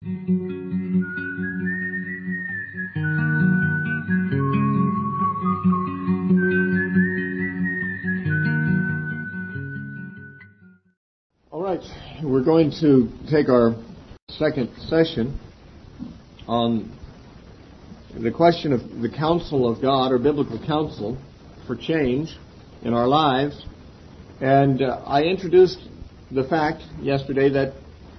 All right, we're going to take our second session on the question of the counsel of God, or biblical counsel for change in our lives. And I introduced the fact yesterday that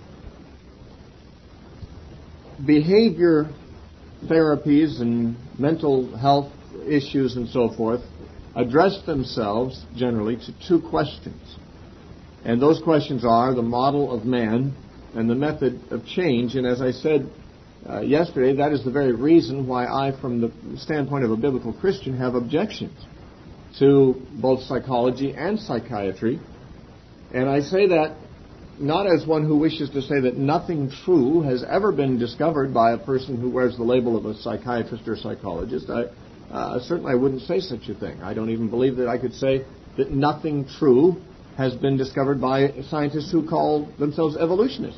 behavior therapies and mental health issues and so forth address themselves generally to two questions. And those questions are the model of man and the method of change. And as I said yesterday, that is the very reason why I, from the standpoint of a biblical Christian, have objections to both psychology and psychiatry. And I say that not as one who wishes to say that nothing true has ever been discovered by a person who wears the label of a psychiatrist or psychologist. Certainly I wouldn't say such a thing. I don't even believe that I could say that nothing true has been discovered by scientists who call themselves evolutionists.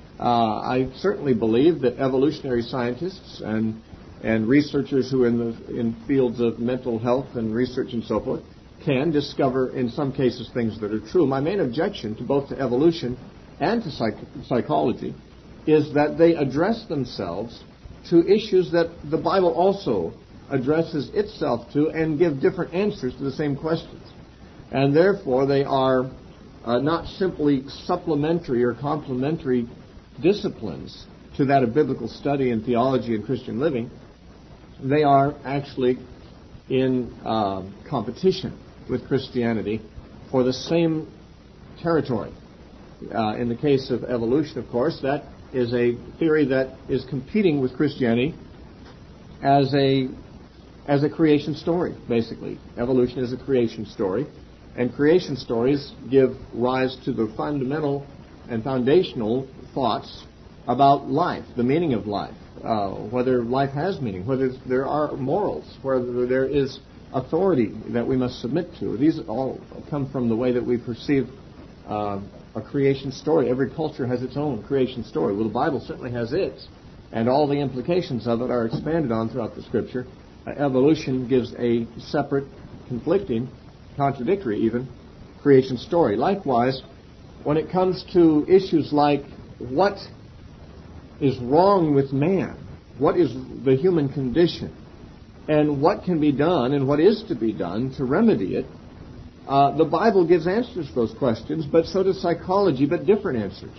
I certainly believe that evolutionary scientists and researchers who are in fields of mental health and research and so forth can discover, in some cases, things that are true. My main objection to both to evolution and to psychology is that they address themselves to issues that the Bible also addresses itself to and give different answers to the same questions. And therefore, they are not simply supplementary or complementary disciplines to that of biblical study and theology and Christian living. They are actually in competition with Christianity for the same territory. In the case of evolution, of course, that is a theory that is competing with Christianity as a creation story, basically. Evolution is a creation story. And creation stories give rise to the fundamental and foundational thoughts about life, the meaning of life, whether life has meaning, whether there are morals, whether there is authority that we must submit to. These all come from the way that we perceive a creation story. Every culture has its own creation story. Well, the Bible certainly has its, and all the implications of it are expanded on throughout the Scripture. Evolution gives a separate, conflicting, contradictory even, creation story. Likewise, when it comes to issues like what is wrong with man, what is the human condition, and what can be done and what is to be done to remedy it, the Bible gives answers to those questions, but so does psychology, but different answers,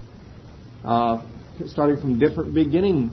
starting from different beginning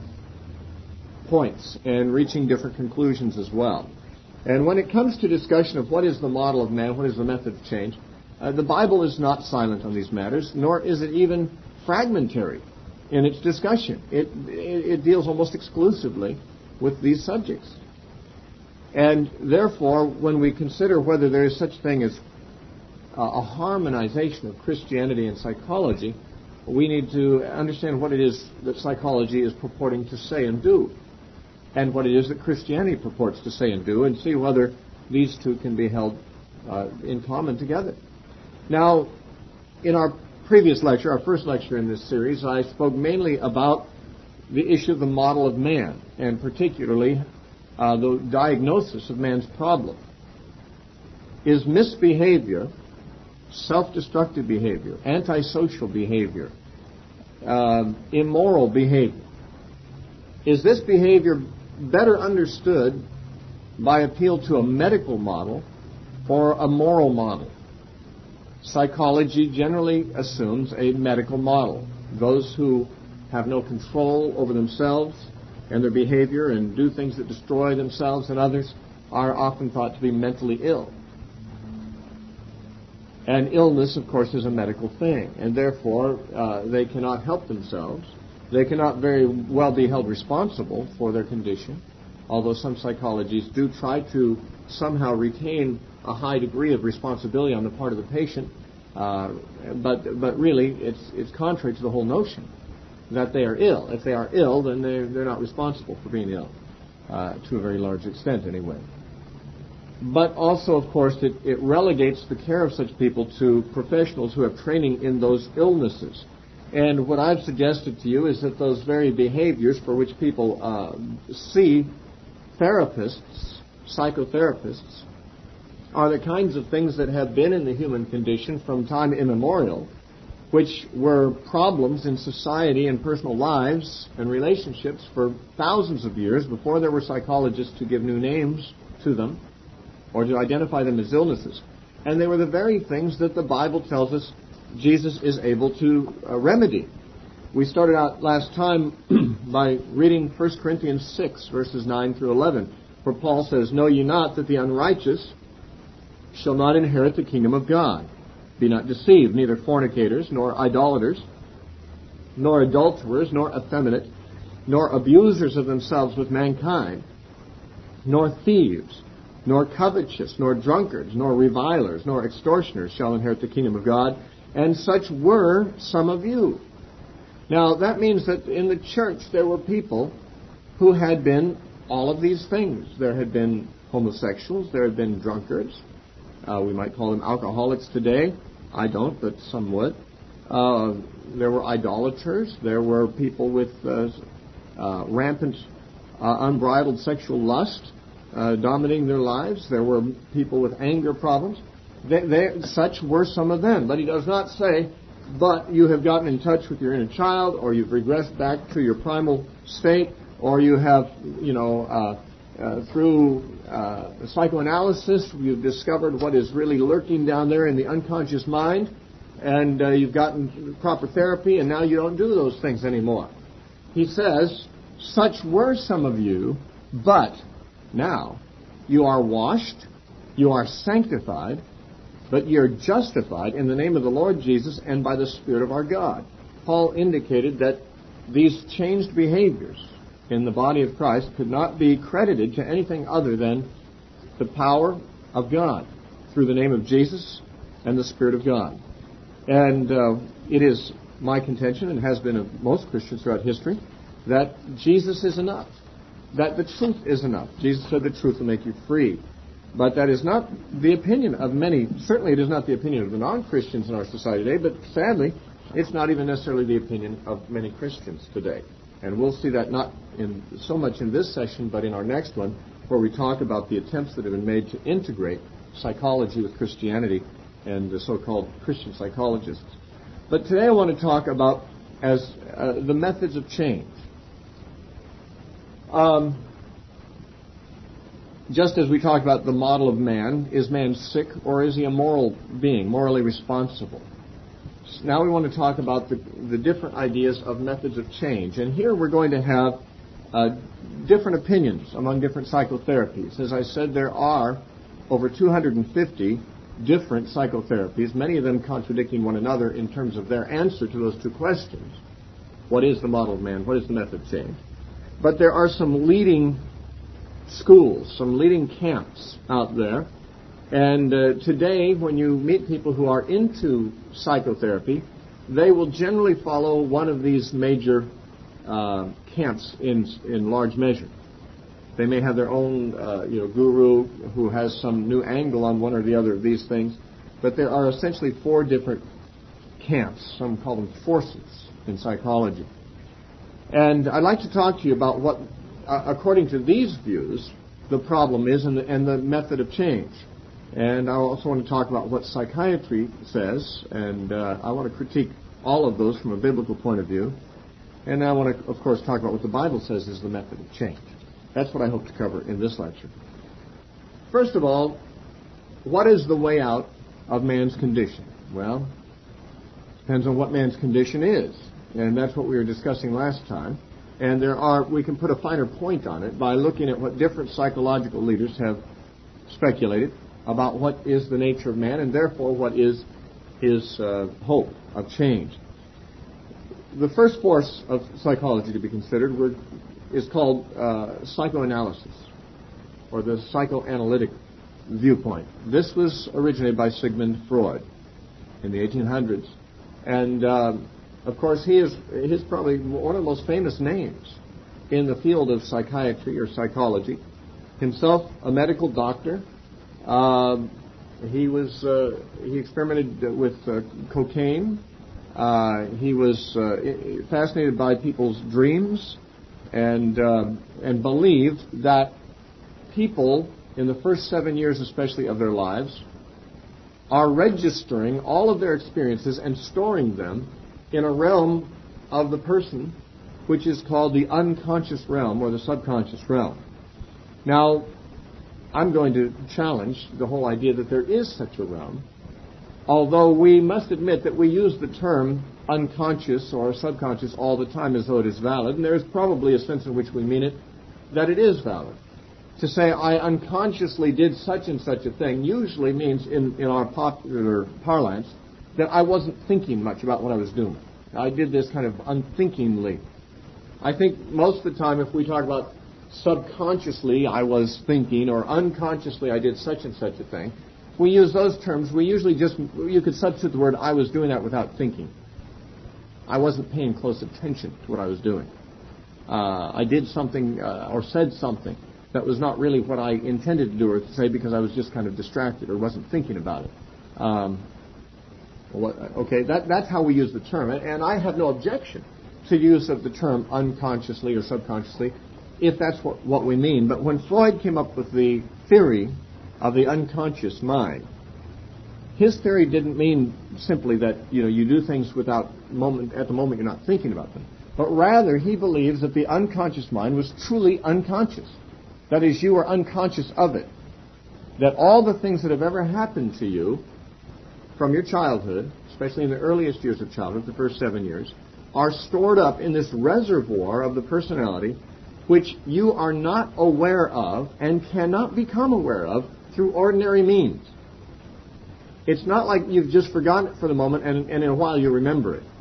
points and reaching different conclusions as well. And when it comes to discussion of what is the model of man, what is the method of change, the Bible is not silent on these matters, nor is it even fragmentary in its discussion. It deals almost exclusively with these subjects. And therefore, when we consider whether there is such thing as a harmonization of Christianity and psychology, we need to understand what it is that psychology is purporting to say and do, and what it is that Christianity purports to say and do, and see whether these two can be held in common together. Now, in our previous lecture, our first lecture in this series, I spoke mainly about the issue of the model of man, and particularly the diagnosis of man's problem. Is misbehavior, self-destructive behavior, antisocial behavior, immoral behavior, is this behavior better understood by appeal to a medical model or a moral model? Psychology generally assumes a medical model. Those who have no control over themselves and their behavior and do things that destroy themselves and others are often thought to be mentally ill. And illness, of course, is a medical thing, and therefore they cannot help themselves. They cannot very well be held responsible for their condition, although some psychologies do try to somehow retain a high degree of responsibility on the part of the patient, but really it's contrary to the whole notion that they are ill. If they are ill, then they're not responsible for being ill, to a very large extent anyway. But also, of course, it relegates the care of such people to professionals who have training in those illnesses. And what I've suggested to you is that those very behaviors for which people see therapists, psychotherapists, are the kinds of things that have been in the human condition from time immemorial, which were problems in society and personal lives and relationships for thousands of years before there were psychologists to give new names to them or to identify them as illnesses. And they were the very things that the Bible tells us Jesus is able to remedy. We started out last time by reading 1 Corinthians 6, verses 9 through 11, where Paul says, "Know ye not that the unrighteous shall not inherit the kingdom of God? Be not deceived, neither fornicators, nor idolaters, nor adulterers, nor effeminate, nor abusers of themselves with mankind, nor thieves, nor covetous, nor drunkards, nor revilers, nor extortioners shall inherit the kingdom of God. And such were some of you." Now, that means that in the church there were people who had been all of these things. There had been homosexuals, there had been drunkards. We might call them alcoholics today. I don't, but some would. There were idolaters. There were people with rampant, unbridled sexual lust dominating their lives. There were people with anger problems. Such were some of them. But he does not say, but you have gotten in touch with your inner child, or you've regressed back to your primal state, or you have, through psychoanalysis, you've discovered what is really lurking down there in the unconscious mind, and you've gotten proper therapy, and now you don't do those things anymore. He says, such were some of you, but now you are washed, you are sanctified, but you're justified in the name of the Lord Jesus and by the Spirit of our God. Paul indicated that these changed behaviors in the body of Christ could not be credited to anything other than the power of God through the name of Jesus and the Spirit of God. And it is my contention, and has been of most Christians throughout history, that Jesus is enough, that the truth is enough. Jesus said the truth will make you free. But that is not the opinion of many. Certainly it is not the opinion of the non-Christians in our society today, but sadly, it's not even necessarily the opinion of many Christians today. And we'll see that not in so much in this session, but in our next one, where we talk about the attempts that have been made to integrate psychology with Christianity and the so-called Christian psychologists. But today I want to talk about the methods of change. Just as we talked about the model of man, is man sick or is he a moral being, morally responsible? Now we want to talk about the different ideas of methods of change. And here we're going to have different opinions among different psychotherapies. As I said, there are over 250 different psychotherapies, many of them contradicting one another in terms of their answer to those two questions. What is the model of man? What is the method of change? But there are some leading schools, some leading camps out there. And today, when you meet people who are into psychotherapy, they will generally follow one of these major camps in large measure. They may have their own guru who has some new angle on one or the other of these things, but there are essentially four different camps. Some call them forces in psychology. And I'd like to talk to you about what, according to these views, the problem is and the method of change. And I also want to talk about what psychiatry says, and I want to critique all of those from a biblical point of view. And I want to, of course, talk about what the Bible says is the method of change. That's what I hope to cover in this lecture. First of all, what is the way out of man's condition? Well, it depends on what man's condition is. And that's what we were discussing last time. And we can put a finer point on it by looking at what different psychological leaders have speculated about what is the nature of man and therefore what is his hope of change. The first force of psychology to be considered is called psychoanalysis, or the psychoanalytic viewpoint. This was originated by Sigmund Freud in the 1800s. And, of course, he's probably one of the most famous names in the field of psychiatry or psychology. Himself a medical doctor. He experimented with cocaine. He was fascinated by people's dreams and believed that people, in the first 7 years especially of their lives, are registering all of their experiences and storing them in a realm of the person which is called the unconscious realm or the subconscious realm. Now, I'm going to challenge the whole idea that there is such a realm, although we must admit that we use the term unconscious or subconscious all the time as though it is valid, and there is probably a sense in which we mean it that it is valid. To say I unconsciously did such and such a thing usually means, in our popular parlance, that I wasn't thinking much about what I was doing. I did this kind of unthinkingly. I think most of the time if we talk about subconsciously I was thinking or unconsciously I did such and such a thing, if we use those terms, we usually you could substitute the word I was doing that without thinking. I wasn't paying close attention to what I was doing. I did something or said something that was not really what I intended to do or to say because I was just kind of distracted or wasn't thinking about it. That's how we use the term. And I have no objection to use of the term unconsciously or subconsciously if that's what we mean. But when Freud came up with the theory of the unconscious mind, his theory didn't mean simply that you do things at the moment you're not thinking about them, but rather he believes that the unconscious mind was truly unconscious. That is, you are unconscious of it. That all the things that have ever happened to you from your childhood, especially in the earliest years of childhood, the first 7 years, are stored up in this reservoir of the personality which you are not aware of and cannot become aware of through ordinary means. It's not like you've just forgotten it for the moment and in a while you remember it.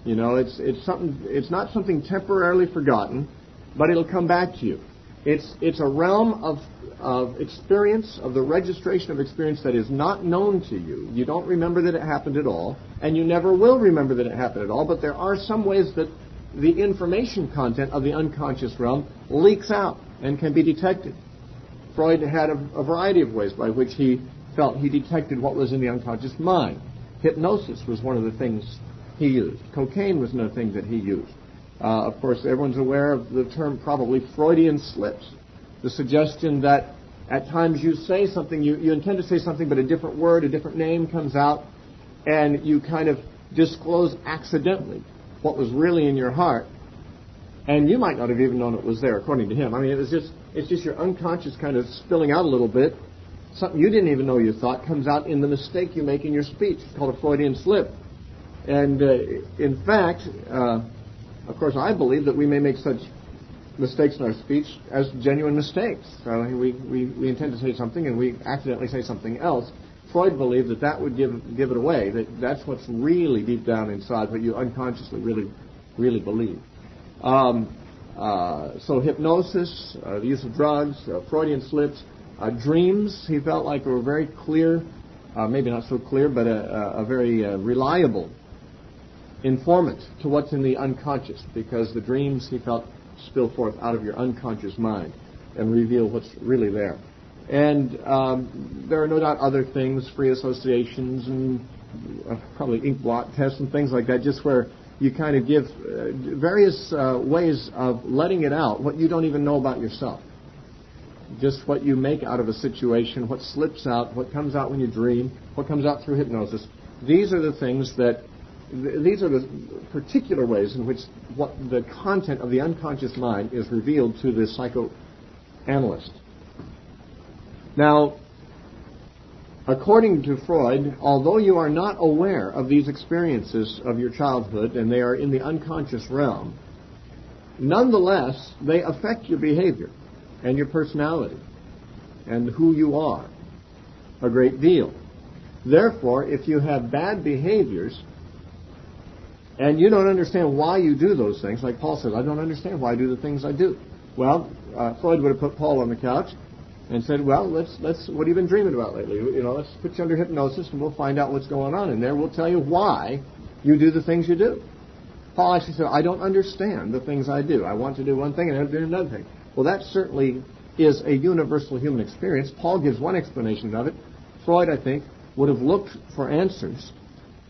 It's not something temporarily forgotten, but it'll come back to you. It's a realm of experience, of the registration of experience that is not known to you. You don't remember that it happened at all, and you never will remember that it happened at all, but there are some ways that the information content of the unconscious realm leaks out and can be detected. Freud had a variety of ways by which he felt he detected what was in the unconscious mind. Hypnosis was one of the things he used. Cocaine was another thing that he used. Of course, everyone's aware of the term probably Freudian slips. The suggestion that at times you say something, you intend to say something, but a different word, a different name comes out, and you kind of disclose accidentally what was really in your heart, and you might not have even known it was there, according to him. I mean, it's just your unconscious kind of spilling out a little bit. Something you didn't even know you thought comes out in the mistake you make in your speech. It's called a Freudian slip. And in fact, of course, I believe that we may make such mistakes in our speech as genuine mistakes. We intend to say something and we accidentally say something else. Freud believed that would give it away. That's what's really deep down inside, what you unconsciously really believe. So hypnosis, the use of drugs, Freudian slips, dreams, he felt like were very clear, maybe not so clear, but a very reliable informant to what's in the unconscious, because the dreams, he felt, spill forth out of your unconscious mind and reveal what's really there. And there are no doubt other things, free associations and probably ink blot tests and things like that, just where you kind of give various ways of letting it out, what you don't even know about yourself. Just what you make out of a situation, what slips out, what comes out when you dream, what comes out through hypnosis. These are the things these are the particular ways in which what the content of the unconscious mind is revealed to the psychoanalyst. Now, according to Freud, although you are not aware of these experiences of your childhood and they are in the unconscious realm, nonetheless, they affect your behavior and your personality and who you are a great deal. Therefore, if you have bad behaviors and you don't understand why you do those things, like Paul says, I don't understand why I do the things I do. Well, Freud would have put Paul on the couch and said, well, let's what have you been dreaming about lately? Let's put you under hypnosis and we'll find out what's going on in there. We'll tell you why you do the things you do. Paul actually said, I don't understand the things I do. I want to do one thing and I have to do another thing. Well, that certainly is a universal human experience. Paul gives one explanation of it. Freud, I think, would have looked for answers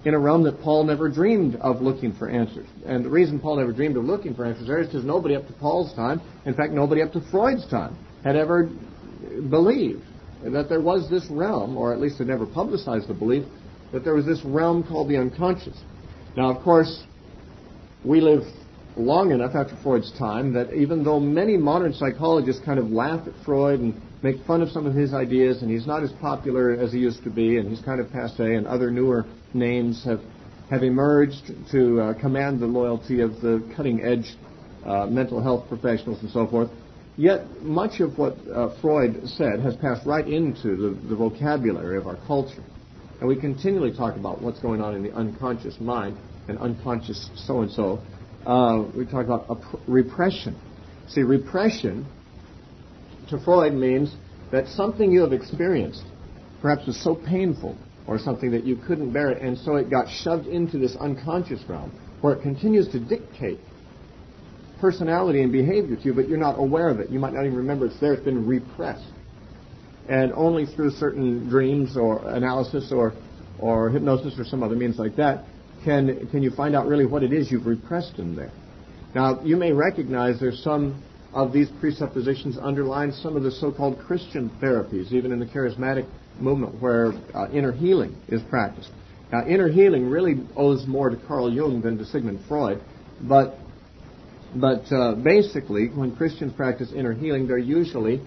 in a realm that Paul never dreamed of looking for answers. And the reason Paul never dreamed of looking for answers there is because nobody up to Paul's time, in fact, nobody up to Freud's time, had ever believed that there was this realm, or at least had never publicized the belief, that there was this realm called the unconscious. Now, of course, we live long enough after Freud's time that even though many modern psychologists kind of laugh at Freud and make fun of some of his ideas, and he's not as popular as he used to be, and he's kind of passé, and other newer names have emerged to command the loyalty of the cutting-edge mental health professionals and so forth, yet much of what Freud said has passed right into the vocabulary of our culture. And we continually talk about what's going on in the unconscious mind and unconscious so-and-so. We talk about repression. See, repression to Freud means that something you have experienced perhaps was so painful or something that you couldn't bear it, and so it got shoved into this unconscious realm where it continues to dictate personality and behavior to you, but you're not aware of it. You might not even remember it's there. It's been repressed. And only through certain dreams or analysis or hypnosis or some other means like that can you find out really what it is you've repressed in there. Now, you may recognize there's some of these presuppositions underlying some of the so-called Christian therapies, even in the charismatic movement where inner healing is practiced. Now, inner healing really owes more to Carl Jung than to Sigmund Freud, but basically, when Christians practice inner healing, they're usually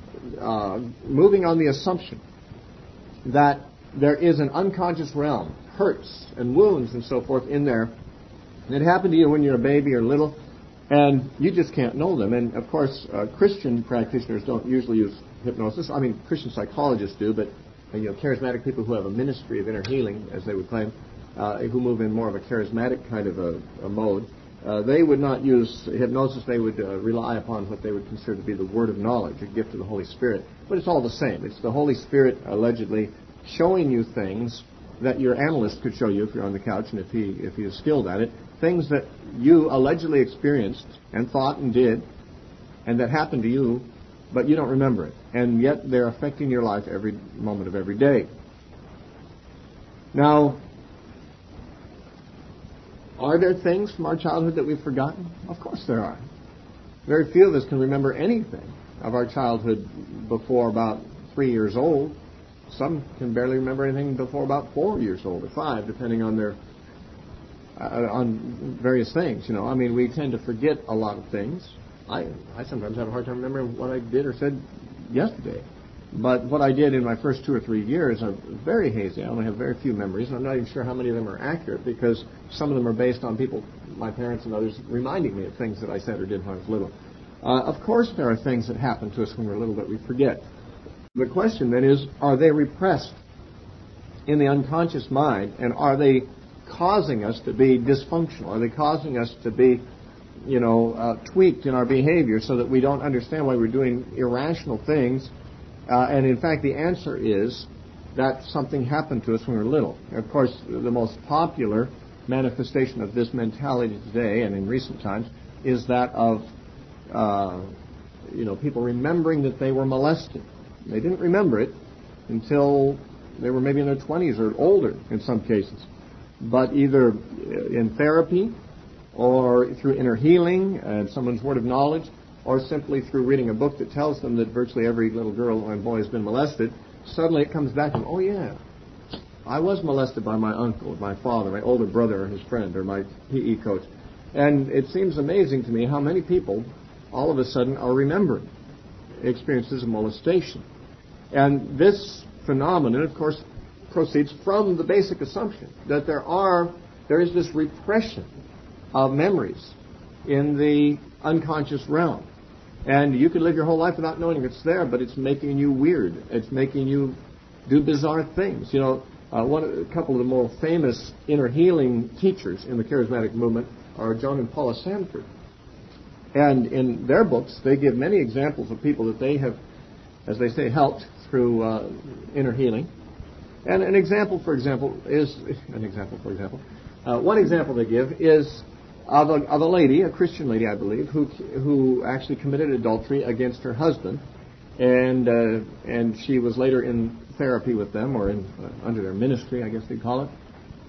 moving on the assumption that there is an unconscious realm, hurts and wounds and so forth in there that happened to you when you're a baby or little, and you just can't know them. And, of course, Christian practitioners don't usually use hypnosis. I mean, Christian psychologists do, but charismatic people who have a ministry of inner healing, as they would claim, who move in more of a charismatic kind of a mode, they would not use hypnosis. They would rely upon what they would consider to be the word of knowledge, a gift of the Holy Spirit. But it's all the same. It's the Holy Spirit allegedly showing you things that your analyst could show you if you're on the couch and if he is skilled at it, things that you allegedly experienced and thought and did and that happened to you, but you don't remember it. And yet they're affecting your life every moment of every day. Now, are there things from our childhood that we've forgotten? Of course there are. Very few of us can remember anything of our childhood before about 3 years old. Some can barely remember anything before about 4 years old or 5, depending on their on various things. I mean, we tend to forget a lot of things. I sometimes have a hard time remembering what I did or said yesterday. But what I did in my first 2 or 3 years are very hazy. I only have very few memories, and I'm not even sure how many of them are accurate because some of them are based on people, my parents and others, reminding me of things that I said or did when I was little. Of course, there are things that happen to us when we're little that we forget. The question then is, are they repressed in the unconscious mind, and are they causing us to be dysfunctional? Are they causing us to be, tweaked in our behavior so that we don't understand why we're doing irrational things? And in fact, the answer is that something happened to us when we were little. Of course, the most popular manifestation of this mentality today and in recent times is that of, people remembering that they were molested. They didn't remember it until they were maybe in their 20s or older in some cases. But either in therapy or through inner healing and someone's word of knowledge, or simply through reading a book that tells them that virtually every little girl and boy has been molested, suddenly it comes back to them, oh yeah, I was molested by my uncle, my father, my older brother or his friend, or my PE coach. And it seems amazing to me how many people all of a sudden are remembering experiences of molestation. And this phenomenon, of course, proceeds from the basic assumption that there is this repression of memories in the unconscious realm. And you could live your whole life without knowing it's there, but it's making you weird. It's making you do bizarre things. A couple of the more famous inner healing teachers in the charismatic movement are John and Paula Sanford. And in their books, they give many examples of people that they have, as they say, helped through inner healing. And one example they give is of a lady, a Christian lady, I believe, who actually committed adultery against her husband, and she was later in therapy with them, or under their ministry, I guess they'd call it.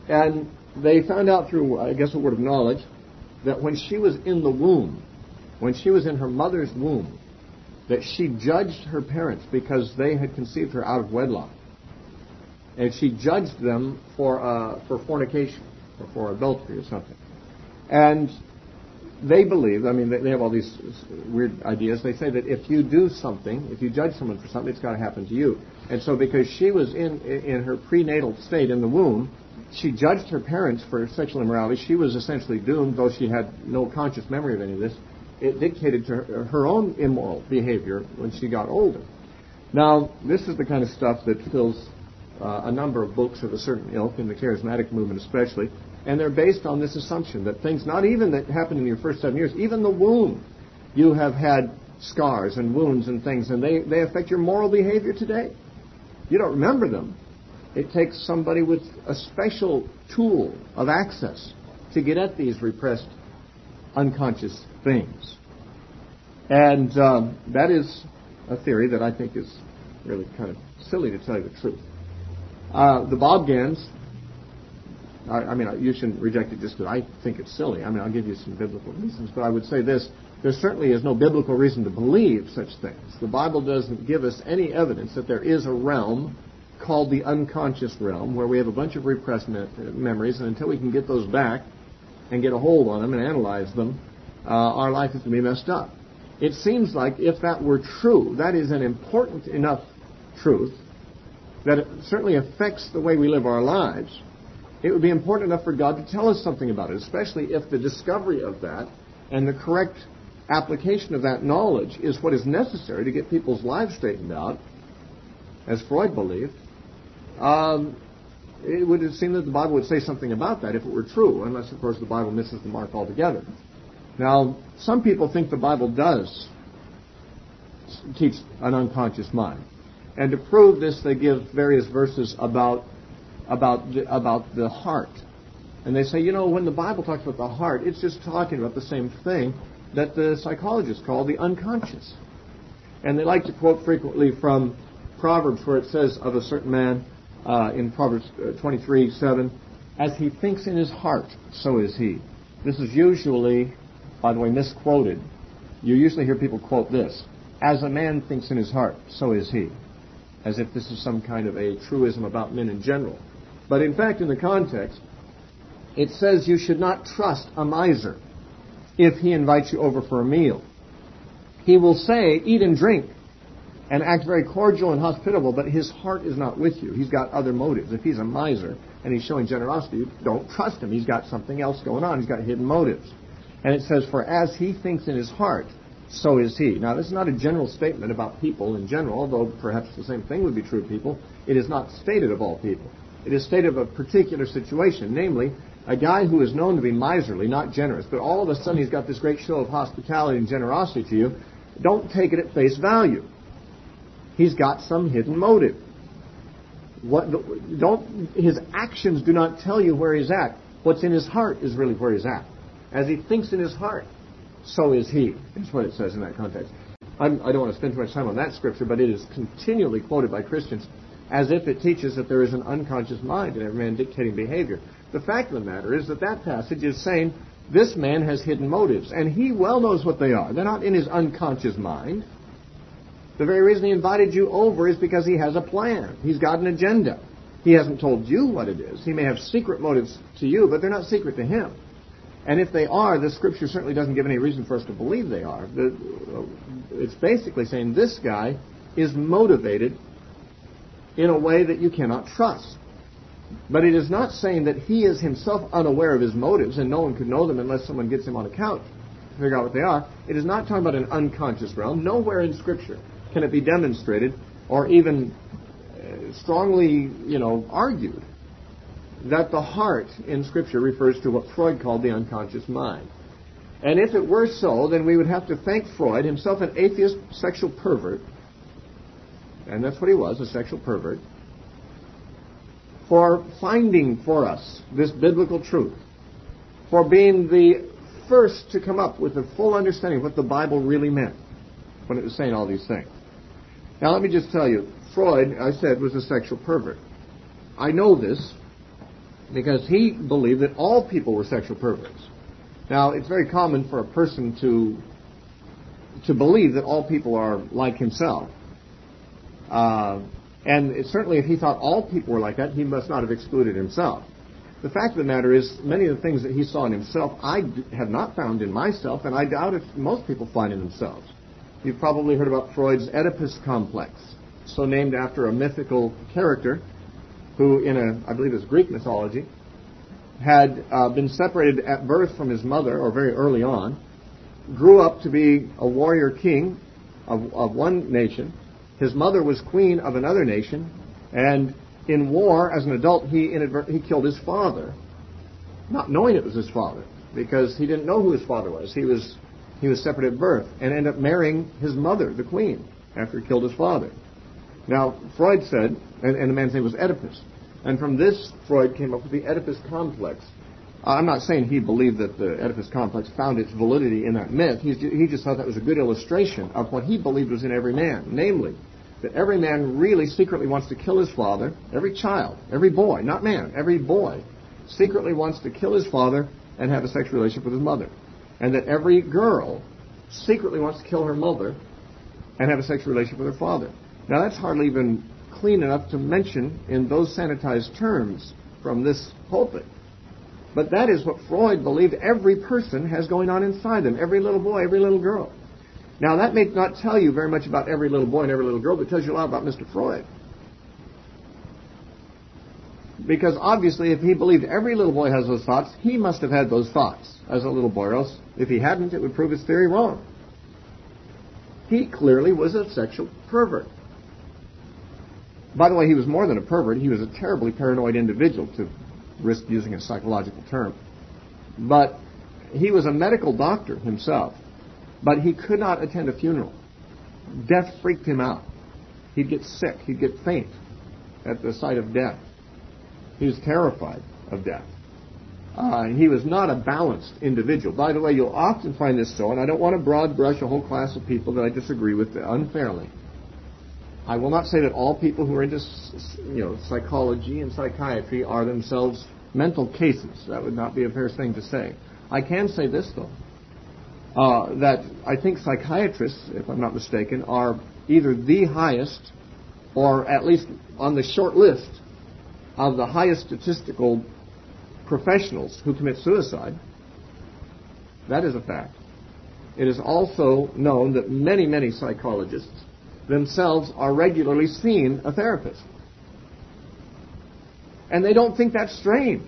And they found out through, I guess, a word of knowledge, that when she was in the womb, when she was in her mother's womb, that she judged her parents because they had conceived her out of wedlock. And she judged them for fornication or for adultery or something. And they believe, I mean, they have all these weird ideas. They say that if you do something, if you judge someone for something, it's got to happen to you. And so because she was in her prenatal state in the womb, she judged her parents for sexual immorality. She was essentially doomed, though she had no conscious memory of any of this. It dictated to her own immoral behavior when she got older. Now, this is the kind of stuff that fills a number of books of a certain ilk, in the charismatic movement especially, and they're based on this assumption that things, not even that happened in your first 7 years, even the womb, you have had scars and wounds and things, and they affect your moral behavior today. You don't remember them. It takes somebody with a special tool of access to get at these repressed, unconscious things. And that is a theory that I think is really kind of silly, to tell you the truth. The Bobgans, I mean, you shouldn't reject it just because I think it's silly. I mean, I'll give you some biblical reasons, but I would say this: there certainly is no biblical reason to believe such things. The Bible doesn't give us any evidence that there is a realm called the unconscious realm, where we have a bunch of repressed memories, and until we can get those back and get a hold on them and analyze them, our life is going to be messed up. It seems like if that were true, that is an important enough truth that it certainly affects the way we live our lives. It would be important enough for God to tell us something about it, especially if the discovery of that and the correct application of that knowledge is what is necessary to get people's lives straightened out, as Freud believed. It would seem that the Bible would say something about that if it were true, unless, of course, the Bible misses the mark altogether. Now, some people think the Bible does teach an unconscious mind. And to prove this, they give various verses about the heart. And they say, you know, when the Bible talks about the heart, it's just talking about the same thing that the psychologists call the unconscious. And they like to quote frequently from Proverbs, where it says of a certain man, in Proverbs 23:7, as he thinks in his heart, so is he. This is usually, by the way, misquoted. You usually hear people quote this: as a man thinks in his heart, so is he. As if this is some kind of a truism about men in general. But in fact, in the context, it says you should not trust a miser if he invites you over for a meal. He will say, eat and drink, and act very cordial and hospitable, but his heart is not with you. He's got other motives. If he's a miser and he's showing generosity, you don't trust him. He's got something else going on. He's got hidden motives. And it says, for as he thinks in his heart, so is he. Now, this is not a general statement about people in general, although perhaps the same thing would be true of people. It is not stated of all people. It is stated of a particular situation, namely, a guy who is known to be miserly, not generous, but all of a sudden he's got this great show of hospitality and generosity to you. Don't take it at face value. He's got some hidden motive. His actions do not tell you where he's at. What's in his heart is really where he's at. As he thinks in his heart, so is he. That's what it says in that context. I don't want to spend too much time on that scripture, but it is continually quoted by Christians as if it teaches that there is an unconscious mind in every man dictating behavior. The fact of the matter is that passage is saying this man has hidden motives, and he well knows what they are. They're not in his unconscious mind. The very reason he invited you over is because he has a plan. He's got an agenda. He hasn't told you what it is. He may have secret motives to you, but they're not secret to him. And if they are, the Scripture certainly doesn't give any reason for us to believe they are. It's basically saying this guy is motivated in a way that you cannot trust. But it is not saying that he is himself unaware of his motives, and no one could know them unless someone gets him on a couch to figure out what they are. It is not talking about an unconscious realm. Nowhere in Scripture can it be demonstrated or even strongly, argued that the heart in Scripture refers to what Freud called the unconscious mind. And if it were so, then we would have to thank Freud, himself an atheist sexual pervert, and that's what he was, a sexual pervert, for finding for us this biblical truth, for being the first to come up with a full understanding of what the Bible really meant when it was saying all these things. Now let me just tell you, Freud, I said, was a sexual pervert. I know this because he believed that all people were sexual perverts. Now, it's very common for a person to believe that all people are like himself. And certainly if he thought all people were like that, he must not have excluded himself. The fact of the matter is, many of the things that he saw in himself, I have not found in myself, and I doubt if most people find in themselves. You've probably heard about Freud's Oedipus complex, so named after a mythical character who, I believe it's Greek mythology, had been separated at birth from his mother, or very early on, grew up to be a warrior king of one nation. His mother was queen of another nation, and in war, as an adult, he killed his father, not knowing it was his father, because he didn't know who his father was. He was separated at birth, and ended up marrying his mother, the queen, after he killed his father. Now, Freud said, and the man's name was Oedipus, and from this, Freud came up with the Oedipus complex. I'm not saying he believed that the Oedipus complex found its validity in that myth. He just thought that was a good illustration of what he believed was in every man, namely, that every man really secretly wants to kill his father. Every child, every boy, not man, every boy secretly wants to kill his father and have a sexual relationship with his mother. And that every girl secretly wants to kill her mother and have a sexual relationship with her father. Now that's hardly even clean enough to mention in those sanitized terms from this pulpit. But that is what Freud believed every person has going on inside them, every little boy, every little girl. Now, that may not tell you very much about every little boy and every little girl, but it tells you a lot about Mr. Freud. Because obviously, if he believed every little boy has those thoughts, he must have had those thoughts as a little boy, or else if he hadn't, it would prove his theory wrong. He clearly was a sexual pervert. By the way, he was more than a pervert. He was a terribly paranoid individual, to risk using a psychological term. But he was a medical doctor himself. But he could not attend a funeral. Death freaked him out. He'd get sick. He'd get faint at the sight of death. He was terrified of death. He was not a balanced individual. By the way, you'll often find this so, and I don't want to broad brush a whole class of people that I disagree with unfairly. I will not say that all people who are into psychology and psychiatry are themselves mental cases. That would not be a fair thing to say. I can say this, though. That I think psychiatrists, if I'm not mistaken, are either the highest, or at least on the short list of the highest statistical professionals who commit suicide. That is a fact. It is also known that many, many psychologists themselves are regularly seeing a therapist. And they don't think that's strange.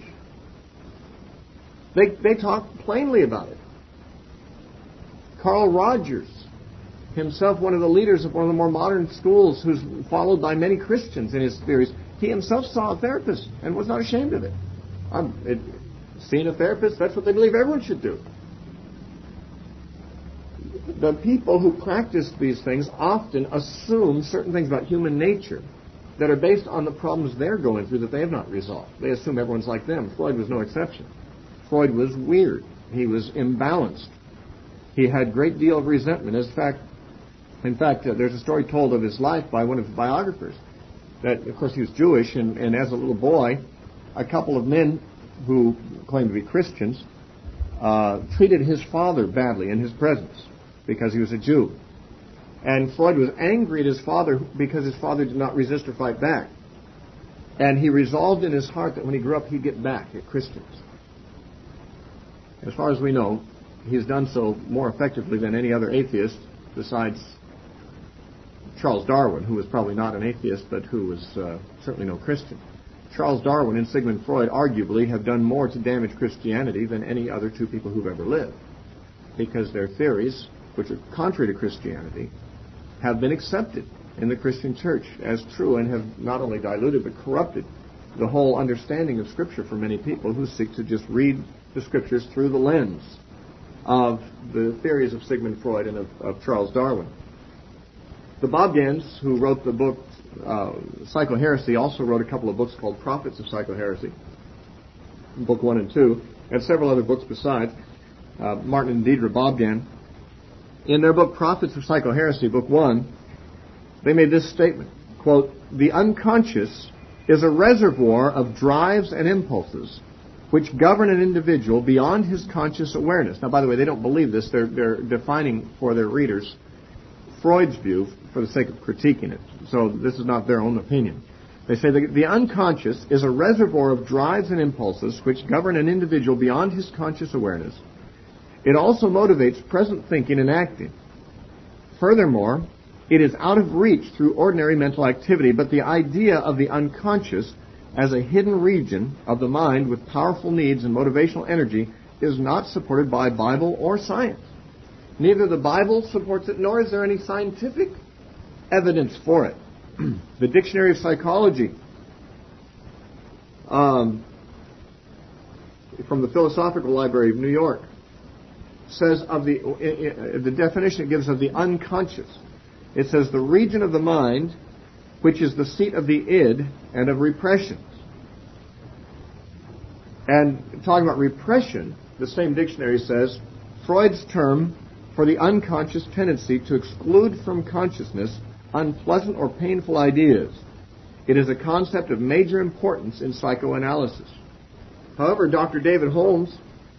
They talk plainly about it. Carl Rogers, himself one of the leaders of one of the more modern schools, who's followed by many Christians in his theories, he himself saw a therapist and was not ashamed of it. Seeing a therapist, that's what they believe everyone should do. The people who practice these things often assume certain things about human nature that are based on the problems they're going through that they have not resolved. They assume everyone's like them. Freud was no exception. Freud was weird. He was imbalanced. He had a great deal of resentment. In fact, there's a story told of his life by one of his biographers that, of course, he was Jewish, and as a little boy, a couple of men who claimed to be Christians treated his father badly in his presence because he was a Jew. And Freud was angry at his father because his father did not resist or fight back. And he resolved in his heart that when he grew up, he'd get back at Christians. As far as we know, he's done so more effectively than any other atheist besides Charles Darwin, who was probably not an atheist, but who was certainly no Christian. Charles Darwin and Sigmund Freud arguably have done more to damage Christianity than any other two people who've ever lived, because their theories, which are contrary to Christianity, have been accepted in the Christian church as true and have not only diluted but corrupted the whole understanding of Scripture for many people who seek to just read the Scriptures through the lens of the theories of Sigmund Freud and of Charles Darwin. The Bobgans, who wrote the book Psychoheresy, also wrote a couple of books called Prophets of Psychoheresy, Book 1 and 2, and several other books besides, Martin and Deidre Bobgan. In their book Prophets of Psychoheresy, Book 1, they made this statement, quote, "The unconscious is a reservoir of drives and impulses which govern an individual beyond his conscious awareness. Now, by the way, they don't believe this. They're defining for their readers Freud's view for the sake of critiquing it. So this is not their own opinion. They say that the unconscious is a reservoir of drives and impulses which govern an individual beyond his conscious awareness. It also motivates present thinking and acting. Furthermore, it is out of reach through ordinary mental activity, but the idea of the unconscious as a hidden region of the mind with powerful needs and motivational energy is not supported by Bible or science. Neither the Bible supports it, nor is there any scientific evidence for it. The Dictionary of Psychology from the Philosophical Library of New York says of the definition it gives of the unconscious. It says the region of the mind which is the seat of the id and of repressions. And talking about repression, the same dictionary says Freud's term for the unconscious tendency to exclude from consciousness unpleasant or painful ideas. It is a concept of major importance in psychoanalysis. However, Dr. David Holmes,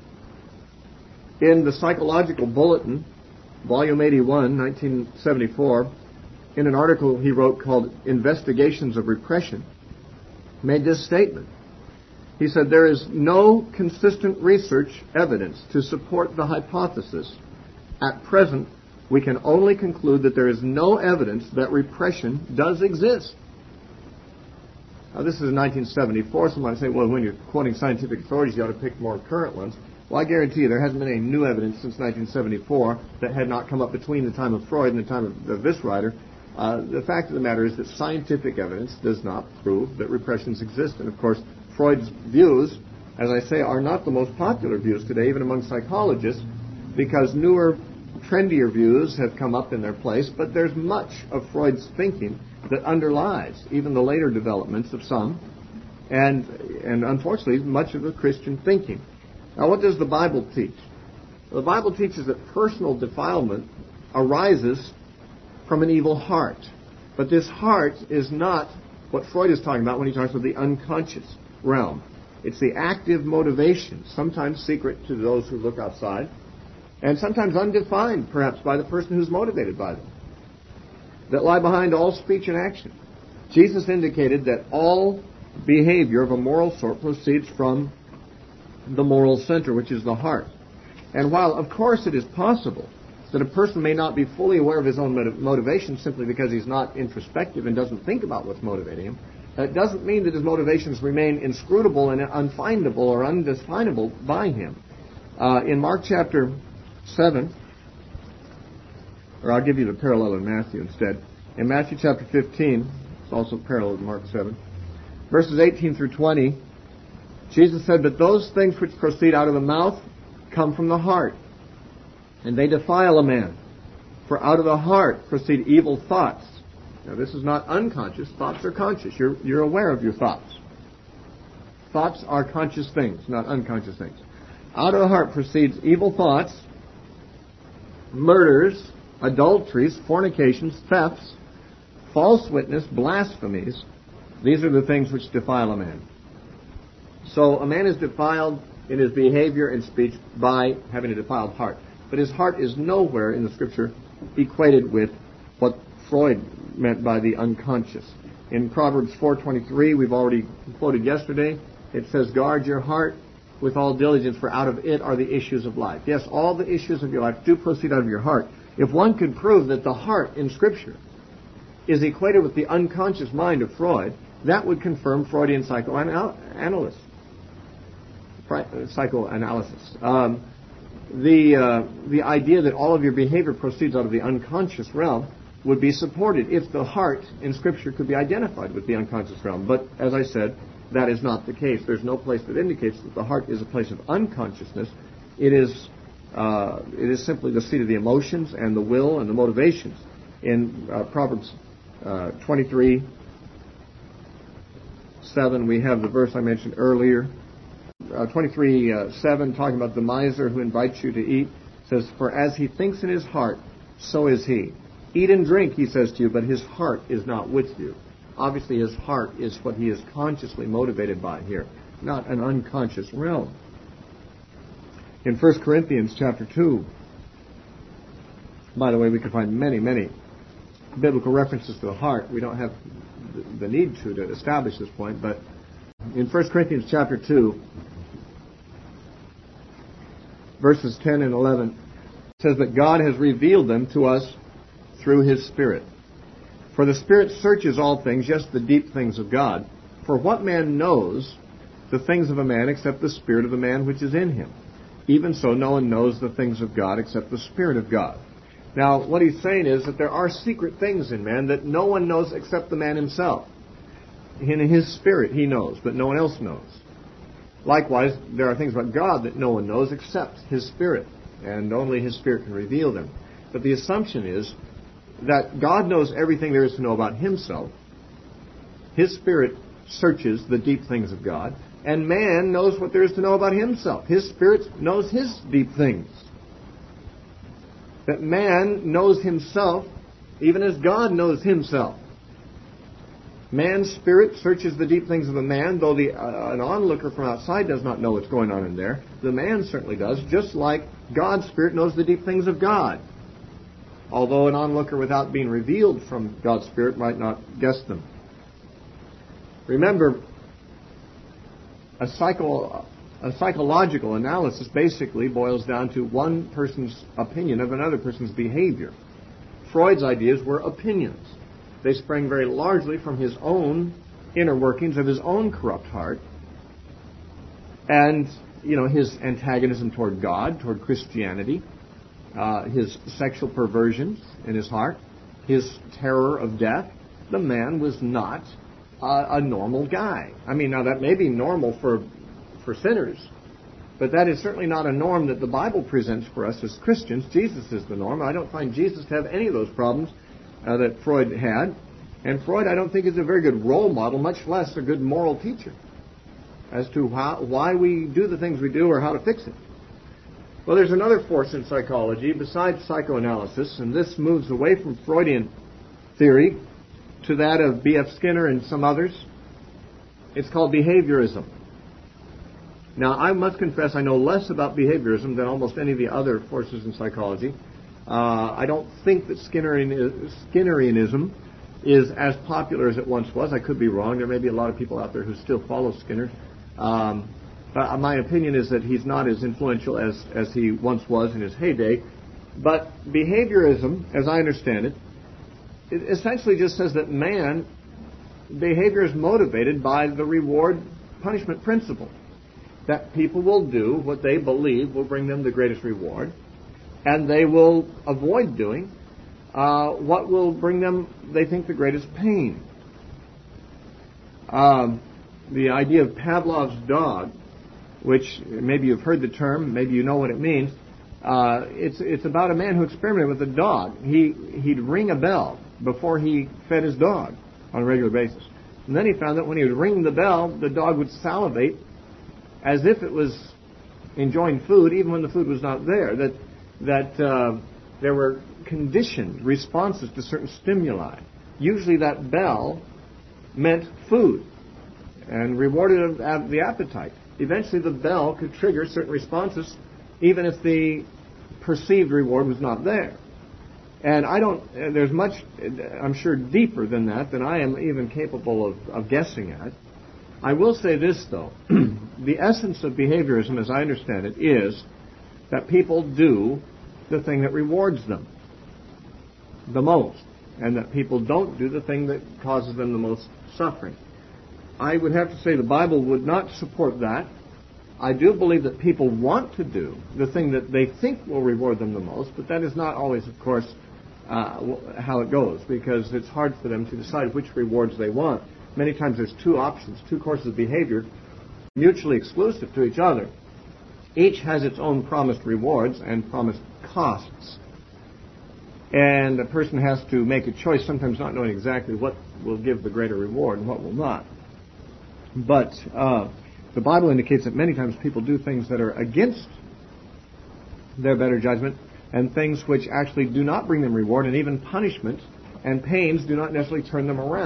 in the Psychological Bulletin, Volume 81, 1974, in an article he wrote called Investigations of Repression, made this statement. He said, there is no consistent research evidence to support the hypothesis. At present, we can only conclude that there is no evidence that repression does exist. Now, this is in 1974. Someone might say, well, when you're quoting scientific authorities, you ought to pick more current ones. Well, I guarantee you there hasn't been any new evidence since 1974 that had not come up between the time of Freud and the time of this writer. The fact of the matter is that scientific evidence does not prove that repressions exist. And, of course, Freud's views, as I say, are not the most popular views today, even among psychologists, because newer, trendier views have come up in their place, but there's much of Freud's thinking that underlies even the later developments of some, and unfortunately, much of the Christian thinking. Now, what does the Bible teach? The Bible teaches that personal defilement arises from an evil heart. But this heart is not what Freud is talking about when he talks about the unconscious realm. It's the active motivation, sometimes secret to those who look outside, and sometimes undefined, perhaps, by the person who's motivated by them, that lie behind all speech and action. Jesus indicated that all behavior of a moral sort proceeds from the moral center, which is the heart. And while, of course, it is possible that a person may not be fully aware of his own motivation simply because he's not introspective and doesn't think about what's motivating him, that doesn't mean that his motivations remain inscrutable and unfindable or undefinable by him. In Mark chapter 7, or I'll give you the parallel in Matthew instead. In Matthew chapter 15, it's also parallel to Mark 7, verses 18 through 20, Jesus said, but those things which proceed out of the mouth come from the heart, and they defile a man. For out of the heart proceed evil thoughts. Now, this is not unconscious. Thoughts are conscious. You're aware of your thoughts. Thoughts are conscious things, not unconscious things. Out of the heart proceeds evil thoughts, murders, adulteries, fornications, thefts, false witness, blasphemies. These are the things which defile a man. So a man is defiled in his behavior and speech by having a defiled heart. But his heart is nowhere in the Scripture equated with what Freud meant by the unconscious. In Proverbs 4:23, we've already quoted yesterday, it says, guard your heart with all diligence, for out of it are the issues of life. Yes, all the issues of your life do proceed out of your heart. If one could prove that the heart in Scripture is equated with the unconscious mind of Freud, that would confirm Freudian psychoanalysis. The idea that all of your behavior proceeds out of the unconscious realm would be supported if the heart in Scripture could be identified with the unconscious realm. But, as I said, that is not the case. There's no place that indicates that the heart is a place of unconsciousness. It is simply the seat of the emotions and the will and the motivations. In Proverbs 23:7, we have the verse I mentioned earlier. 23:7, talking about the miser who invites you to eat, says, for as he thinks in his heart, so is he. Eat and drink, he says to you, but his heart is not with you. Obviously his heart is what he is consciously motivated by here, not an unconscious realm. In 1 Corinthians chapter 2, by the way, we can find many, many biblical references to the heart. We don't have the need to establish this point, but in 1 Corinthians chapter 2, verses 10 and 11, it says that God has revealed them to us through His Spirit. For the Spirit searches all things, yes, the deep things of God. For what man knows the things of a man except the Spirit of the man which is in him? Even so, no one knows the things of God except the Spirit of God. Now, what he's saying is that there are secret things in man that no one knows except the man himself. In his spirit he knows, but no one else knows. Likewise, there are things about God that no one knows except His Spirit, and only His Spirit can reveal them. But the assumption is that God knows everything there is to know about Himself. His Spirit searches the deep things of God, and man knows what there is to know about himself. His Spirit knows his deep things. That man knows himself even as God knows Himself. Man's spirit searches the deep things of a man, though an onlooker from outside does not know what's going on in there. The man certainly does, just like God's Spirit knows the deep things of God. Although an onlooker without being revealed from God's Spirit might not guess them. Remember, a psychological analysis basically boils down to one person's opinion of another person's behavior. Freud's ideas were opinions. They sprang very largely from his own inner workings of his own corrupt heart. And, his antagonism toward God, toward Christianity, his sexual perversions in his heart, his terror of death. The man was not a normal guy. I mean, now that may be normal for sinners, but that is certainly not a norm that the Bible presents for us as Christians. Jesus is the norm. I don't find Jesus to have any of those problems that Freud had. And Freud, I don't think, is a very good role model, much less a good moral teacher as to why we do the things we do or how to fix it. Well, there's another force in psychology besides psychoanalysis, and this moves away from Freudian theory to that of B.F. Skinner and some others. It's called behaviorism. Now, I must confess I know less about behaviorism than almost any of the other forces in psychology. I don't think that Skinnerianism is as popular as it once was. I could be wrong. There may be a lot of people out there who still follow Skinner. But my opinion is that he's not as influential as he once was in his heyday. But behaviorism, as I understand it, essentially just says that behavior is motivated by the reward-punishment principle. That people will do what they believe will bring them the greatest reward, and they will avoid doing what will bring them, they think, the greatest pain. The idea of Pavlov's dog, which maybe you've heard the term, maybe you know what it means, it's about a man who experimented with a dog. He'd ring a bell before he fed his dog on a regular basis. And then he found that when he would ring the bell, the dog would salivate as if it was enjoying food, even when the food was not there. That there were conditioned responses to certain stimuli. Usually that bell meant food and rewarded the appetite. Eventually the bell could trigger certain responses even if the perceived reward was not there. And there's much, I'm sure, deeper than that than I am even capable of guessing at. I will say this, though. The essence of behaviorism, as I understand it, is that people do the thing that rewards them the most, and that people don't do the thing that causes them the most suffering. I would have to say the Bible would not support that. I do believe that people want to do the thing that they think will reward them the most, but that is not always, of course, how it goes, because it's hard for them to decide which rewards they want. Many times there's two options, two courses of behavior, mutually exclusive to each other. Each has its own promised rewards and promised costs. And a person has to make a choice, sometimes not knowing exactly what will give the greater reward and what will not. But the Bible indicates that many times people do things that are against their better judgment, and things which actually do not bring them reward, and even punishment and pains do not necessarily turn them around.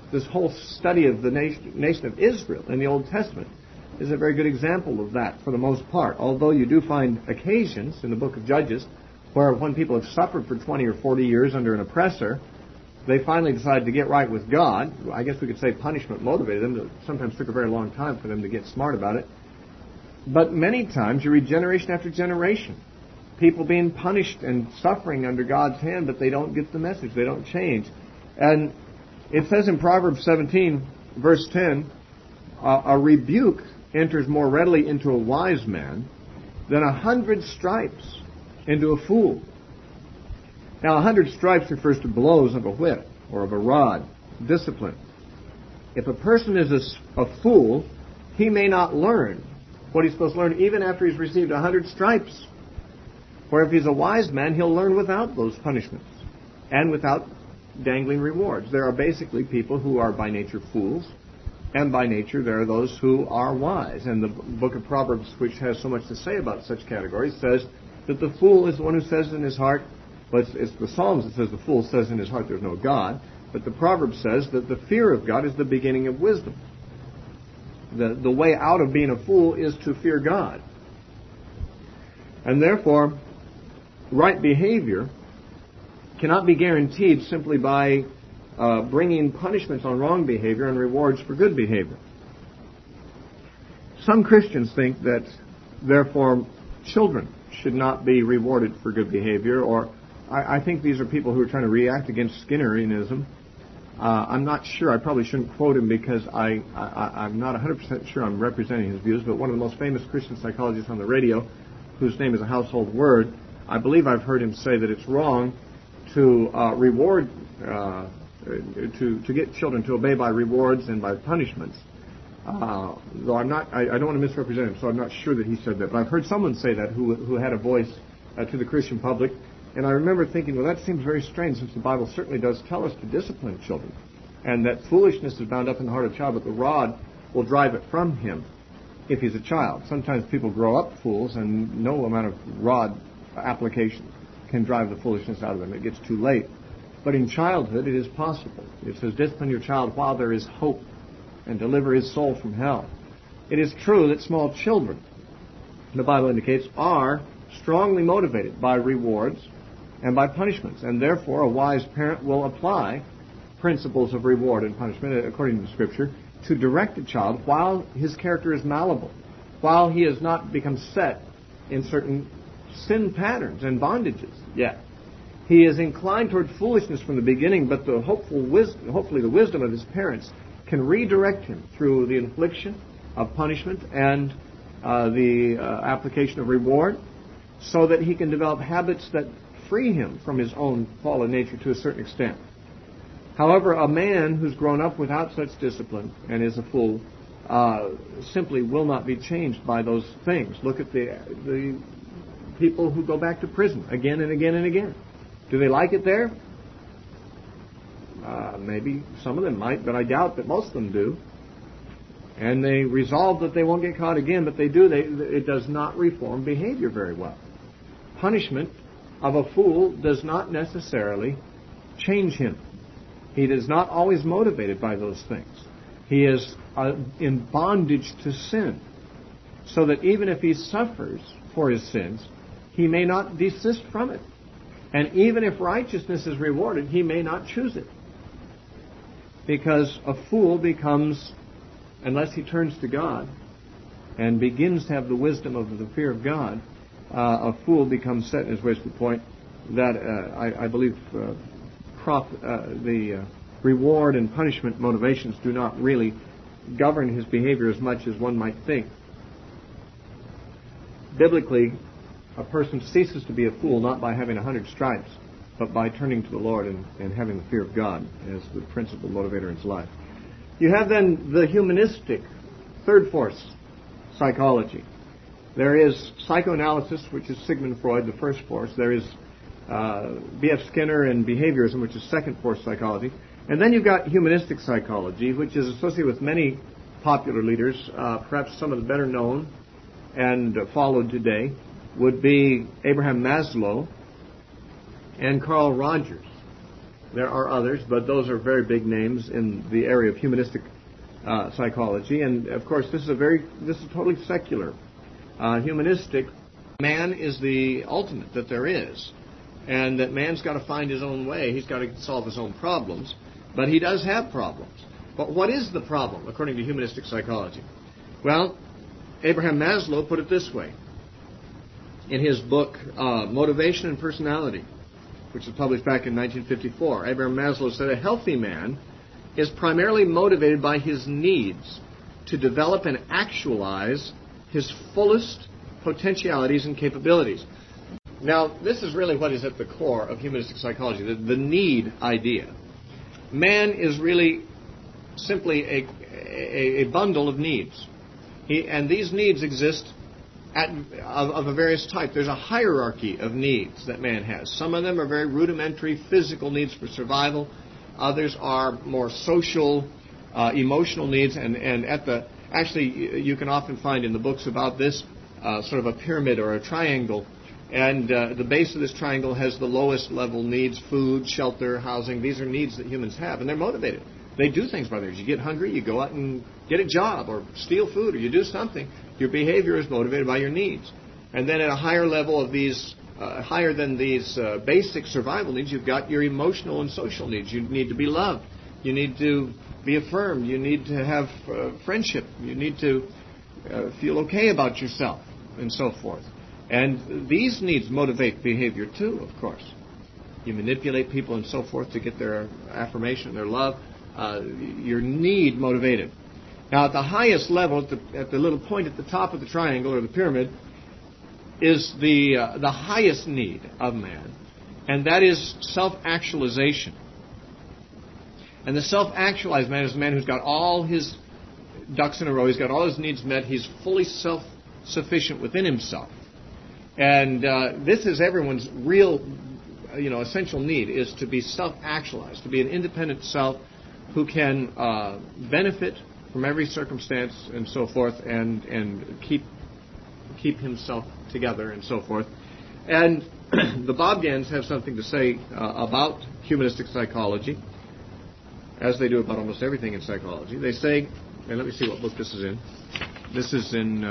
this whole study of the nation of Israel in the Old Testament is a very good example of that for the most part. Although you do find occasions in the book of Judges where when people have suffered for 20 or 40 years under an oppressor, they finally decide to get right with God. I guess we could say punishment motivated them. It sometimes took a very long time for them to get smart about it. But many times you read generation after generation, people being punished and suffering under God's hand, but they don't get the message. They don't change. And it says in Proverbs 17, verse 10, a rebuke enters more readily into a wise man than 100 stripes into a fool. Now, 100 stripes refers to blows of a whip or of a rod, discipline. If a person is a fool, he may not learn what he's supposed to learn even after he's received 100 stripes. Or if he's a wise man, he'll learn without those punishments and without dangling rewards. There are basically people who are by nature fools, and by nature there are those who are wise. And the book of Proverbs, which has so much to say about such categories, says that the fool is the one who says in his heart, well, it's the Psalms that says the fool says in his heart there's no God, but the Proverbs says that the fear of God is the beginning of wisdom. The way out of being a fool is to fear God. And therefore, right behavior cannot be guaranteed simply by bringing punishments on wrong behavior and rewards for good behavior. Some Christians think that, therefore, children should not be rewarded for good behavior, or I think these are people who are trying to react against Skinnerianism. I'm not sure. I probably shouldn't quote him because I'm not 100% sure I'm representing his views, but one of the most famous Christian psychologists on the radio, whose name is a household word, I believe I've heard him say that it's wrong to reward, to get children to obey by rewards and by punishments. Though I don't want to misrepresent him, so I'm not sure that he said that. But I've heard someone say that who had a voice to the Christian public. And I remember thinking, well, that seems very strange, since the Bible certainly does tell us to discipline children, and that foolishness is bound up in the heart of a child, but the rod will drive it from him if he's a child. Sometimes people grow up fools, and no amount of rod application can drive the foolishness out of them. It gets too late. But in childhood, it is possible. It says, discipline your child while there is hope, and deliver his soul from hell. It is true that small children, the Bible indicates, are strongly motivated by rewards and by punishments, and therefore a wise parent will apply principles of reward and punishment, according to the Scripture, to direct a child while his character is malleable, while he has not become set in certain sin patterns and bondages yet. He is inclined toward foolishness from the beginning, but the hopefully the wisdom of his parents can redirect him through the infliction of punishment and the application of reward, so that he can develop habits that free him from his own fallen nature to a certain extent. However, a man who's grown up without such discipline and is a fool simply will not be changed by those things. Look at the people who go back to prison again and again and again. Do they like it there? Maybe some of them might, but I doubt that most of them do. And they resolve that they won't get caught again, but they do. It does not reform behavior very well. Punishment of a fool does not necessarily change him. He is not always motivated by those things. He is in bondage to sin, so that even if he suffers for his sins, he may not desist from it. And even if righteousness is rewarded, he may not choose it. Because a fool becomes, unless he turns to God and begins to have the wisdom of the fear of God, a fool becomes set in his ways to the point that I believe the reward and punishment motivations do not really govern his behavior as much as one might think. Biblically, a person ceases to be a fool not by having 100 stripes, but by turning to the Lord and having the fear of God as the principal motivator in his life. You have then the humanistic third force psychology. There is psychoanalysis, which is Sigmund Freud, the first force. There is B.F. Skinner and behaviorism, which is second force psychology. And then you've got humanistic psychology, which is associated with many popular leaders, perhaps some of the better known and followed today would be Abraham Maslow and Carl Rogers. There are others, but those are very big names in the area of humanistic psychology. And of course, this is totally secular. Humanistic, man is the ultimate that there is, and that man's got to find his own way. He's got to solve his own problems, but he does have problems. But what is the problem, according to humanistic psychology? Well, Abraham Maslow put it this way in his book, Motivation and Personality, which was published back in 1954. Abraham Maslow said, a healthy man is primarily motivated by his needs to develop and actualize his fullest potentialities and capabilities. Now, this is really what is at the core of humanistic psychology, the need idea. Man is really simply a bundle of needs. And these needs exist of a various type. There's a hierarchy of needs that man has. Some of them are very rudimentary physical needs for survival. Others are more social, emotional needs. And actually, you can often find in the books about this sort of a pyramid or a triangle. And the base of this triangle has the lowest level needs: food, shelter, housing. These are needs that humans have, and they're motivated. They do things by theirs. You get hungry, you go out and get a job, or steal food, or you do something. Your behavior is motivated by your needs. And then at a higher level of these, higher than these basic survival needs, you've got your emotional and social needs. You need to be loved. You need to be affirmed. You need to have friendship. You need to feel okay about yourself, and so forth. And these needs motivate behavior too, of course. You manipulate people and so forth to get their affirmation, their love. Your need motivated. Now, at the highest level, at the little point at the top of the triangle or the pyramid, is the highest need of man, and that is self-actualization. And the self-actualized man is a man who's got all his ducks in a row. He's got all his needs met. He's fully self-sufficient within himself. And this is everyone's real, essential need, is to be self-actualized, to be an independent self who can benefit from every circumstance and so forth, and keep himself together and so forth. And the Bobgans have something to say about humanistic psychology, as they do about almost everything in psychology. They say, and let me see what book this is in. This is in,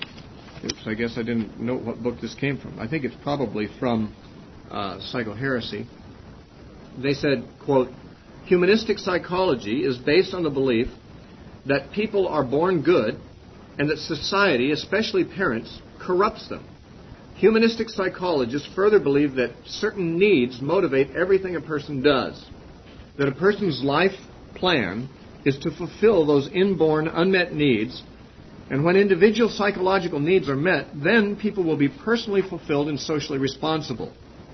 I guess I didn't know what book this came from. I think it's probably from Psychoheresy. They said, quote, humanistic psychology is based on the belief that people are born good and that society, especially parents, corrupts them. Humanistic psychologists further believe that certain needs motivate everything a person does, that a person's life plan is to fulfill those inborn, unmet needs, and when individual psychological needs are met, then people will be personally fulfilled and socially responsible.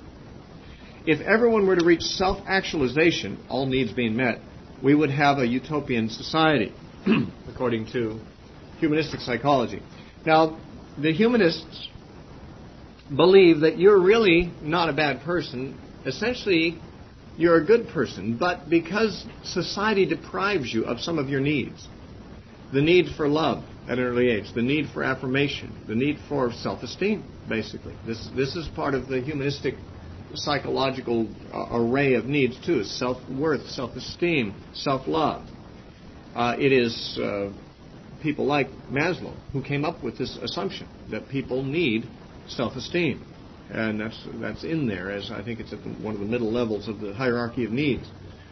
If everyone were to reach self-actualization, all needs being met, we would have a utopian society, according to humanistic psychology. Now, the humanists believe that you're really not a bad person. Essentially, you're a good person, but because society deprives you of some of your needs, the need for love at an early age, the need for affirmation, the need for self-esteem, basically. This is part of the humanistic psychological array of needs too: self-worth, self-esteem, self-love. It is people like Maslow who came up with this assumption that people need self-esteem, and that's in there, as I think it's at one of the middle levels of the hierarchy of needs.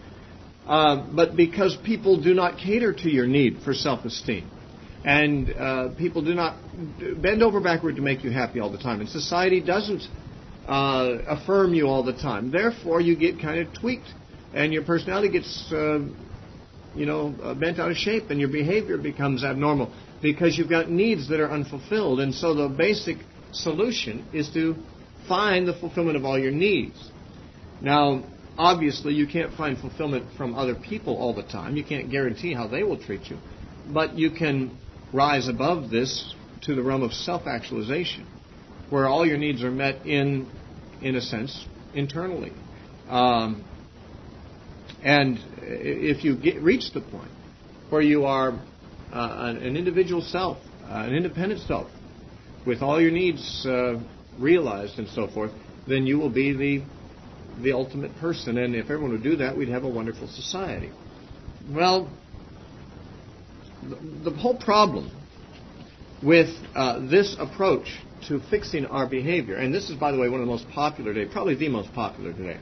But because people do not cater to your need for self-esteem, and people do not bend over backward to make you happy all the time, and society doesn't affirm you all the time. Therefore, you get kind of tweaked, and your personality gets, bent out of shape, and your behavior becomes abnormal because you've got needs that are unfulfilled. And so the basic solution is to find the fulfillment of all your needs. Now, obviously, you can't find fulfillment from other people all the time. You can't guarantee how they will treat you. But you can rise above this to the realm of self-actualization, where all your needs are met in a sense, internally. And if you reach the point where you are an individual self, an independent self, with all your needs realized and so forth, then you will be the ultimate person. And if everyone would do that, we'd have a wonderful society. Well, the whole problem with this approach to fixing our behavior, and this is, by the way, one of the most popular today, probably the most popular today.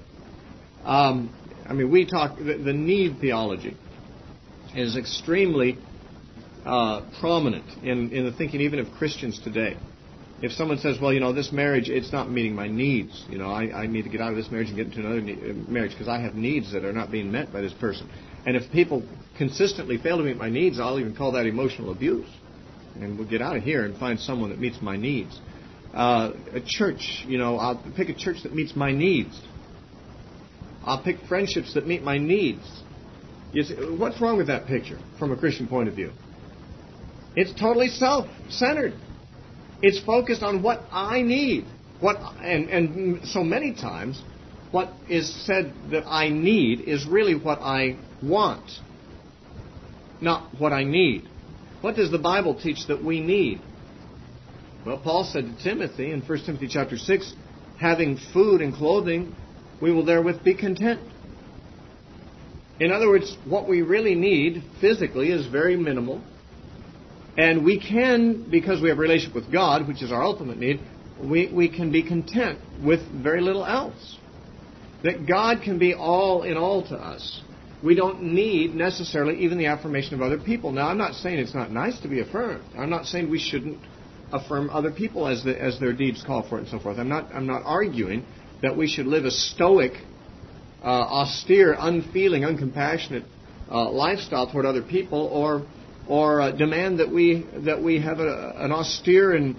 We talk, the need theology is extremely prominent in the thinking even of Christians today. If someone says, well, this marriage, it's not meeting my needs. I need to get out of this marriage and get into another marriage because I have needs that are not being met by this person. And if people consistently fail to meet my needs, I'll even call that emotional abuse. And we'll get out of here and find someone that meets my needs. A church, I'll pick a church that meets my needs. I'll pick friendships that meet my needs. You see, what's wrong with that picture from a Christian point of view? It's totally self-centered. It's focused on what I need. And so many times, what is said that I need is really what I want, not what I need. What does the Bible teach that we need? Well, Paul said to Timothy in 1 Timothy chapter 6, having food and clothing, we will therewith be content. In other words, what we really need physically is very minimal. And we can, because we have a relationship with God, which is our ultimate need, we can be content with very little else. That God can be all in all to us. We don't need necessarily even the affirmation of other people. Now, I'm not saying it's not nice to be affirmed. I'm not saying we shouldn't affirm other people as their deeds call for it and so forth. I'm not arguing that we should live a stoic, austere, unfeeling, uncompassionate lifestyle toward other people, or demand that we have an austere and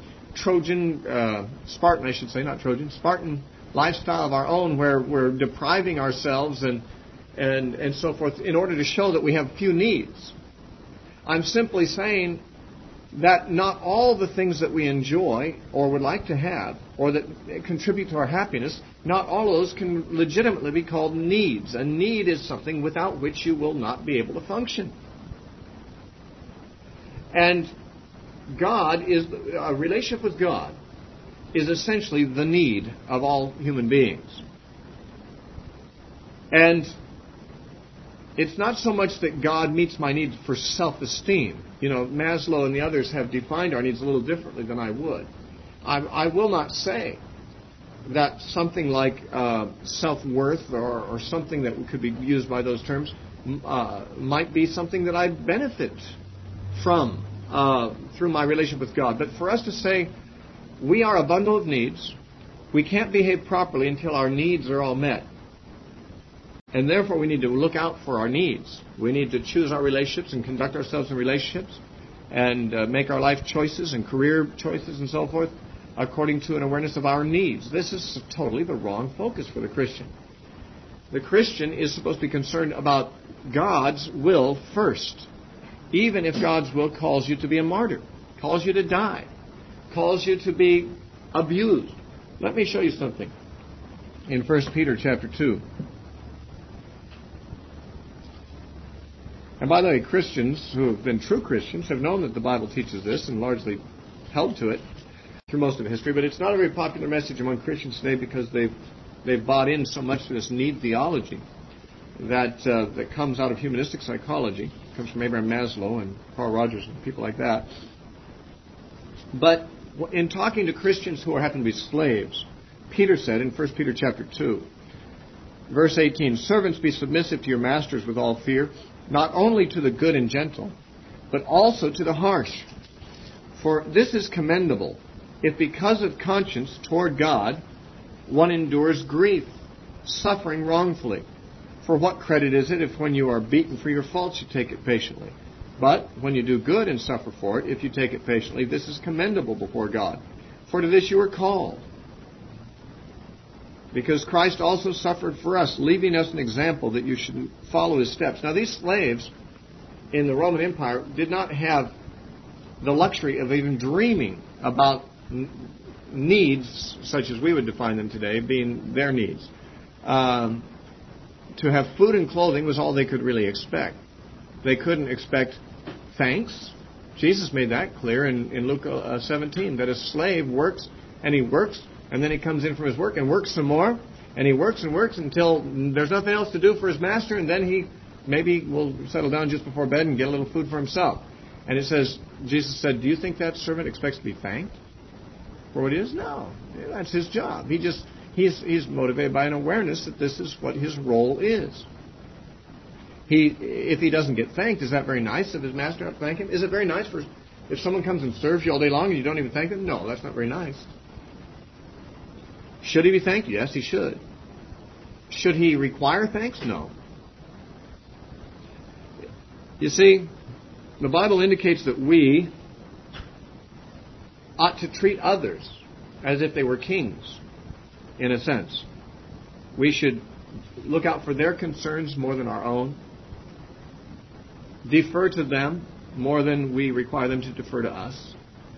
Spartan lifestyle of our own, where we're depriving ourselves and so forth in order to show that we have few needs. I'm simply saying that not all the things that we enjoy or would like to have or that contribute to our happiness, not all of those can legitimately be called needs. A need is something without which you will not be able to function. And a relationship with God is essentially the need of all human beings. And it's not so much that God meets my need for self-esteem. Maslow and the others have defined our needs a little differently than I would. I will not say that something like self-worth or something that could be used by those terms might be something that I benefit from through my relationship with God. But for us to say we are a bundle of needs, we can't behave properly until our needs are all met. And therefore we need to look out for our needs. We need to choose our relationships and conduct ourselves in relationships and make our life choices and career choices and so forth according to an awareness of our needs. This is totally the wrong focus for the Christian. The Christian is supposed to be concerned about God's will first. Even if God's will calls you to be a martyr, calls you to die, calls you to be abused. Let me show you something in 1 Peter chapter 2. And by the way, Christians who have been true Christians have known that the Bible teaches this and largely held to it through most of history. But it's not a very popular message among Christians today because they've bought in so much to this need theology that comes out of humanistic psychology. It comes from Abraham Maslow and Carl Rogers and people like that. But in talking to Christians who happen to be slaves, Peter said in 1 Peter chapter 2, verse 18, servants, be submissive to your masters with all fear, not only to the good and gentle, but also to the harsh. For this is commendable, if because of conscience toward God one endures grief, suffering wrongfully. For what credit is it if when you are beaten for your faults you take it patiently? But when you do good and suffer for it, if you take it patiently, this is commendable before God. For to this you are called. Because Christ also suffered for us, leaving us an example that you should follow his steps. Now these slaves in the Roman Empire did not have the luxury of even dreaming about needs such as we would define them today, being their needs. To have food and clothing was all they could really expect. They couldn't expect thanks. Jesus made that clear in Luke 17, that a slave works, and he works, and then he comes in from his work and works some more, And he works and works until there's nothing else to do for his master, and then he maybe will settle down just before bed and get a little food for himself. And it says, Jesus said, do you think that servant expects to be thanked for what he is? No. That's his job. He's motivated by an awareness that this is what his role is. If he doesn't get thanked, is that very nice of his master not to thank him? Is it very nice if someone comes and serves you all day long and you don't even thank them? No, that's not very nice. Should he be thanked? Yes, he should. Should he require thanks? No. You see, the Bible indicates that we ought to treat others as if they were kings, in a sense. We should look out for their concerns more than our own, defer to them more than we require them to defer to us,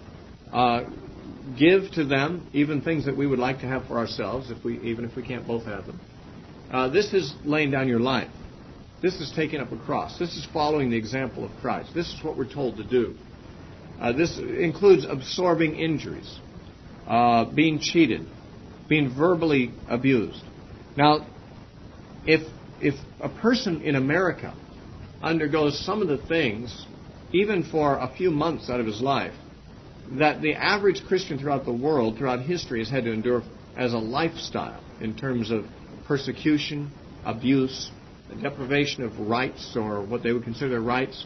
give to them even things that we would like to have for ourselves, even if we can't both have them. This is laying down your life. This is taking up a cross. This is following the example of Christ. This is what we're told to do. This includes absorbing injuries, being cheated, being verbally abused. Now, if a person in America undergoes some of the things, even for a few months out of his life, that the average Christian throughout the world, throughout history, has had to endure as a lifestyle in terms of persecution, abuse, deprivation of rights or what they would consider rights,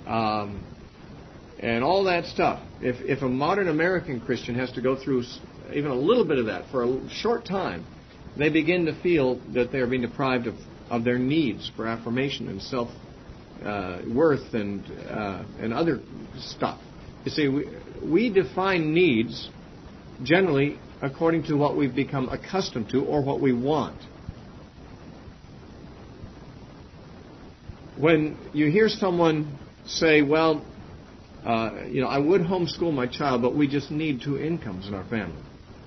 and all that stuff. If a modern American Christian has to go through even a little bit of that for a short time, they begin to feel that they are being deprived of their needs for affirmation and self-worth and other stuff. You see, we define needs generally according to what we've become accustomed to or what we want. When you hear someone say, well, I would homeschool my child, but we just need 2 incomes in our family.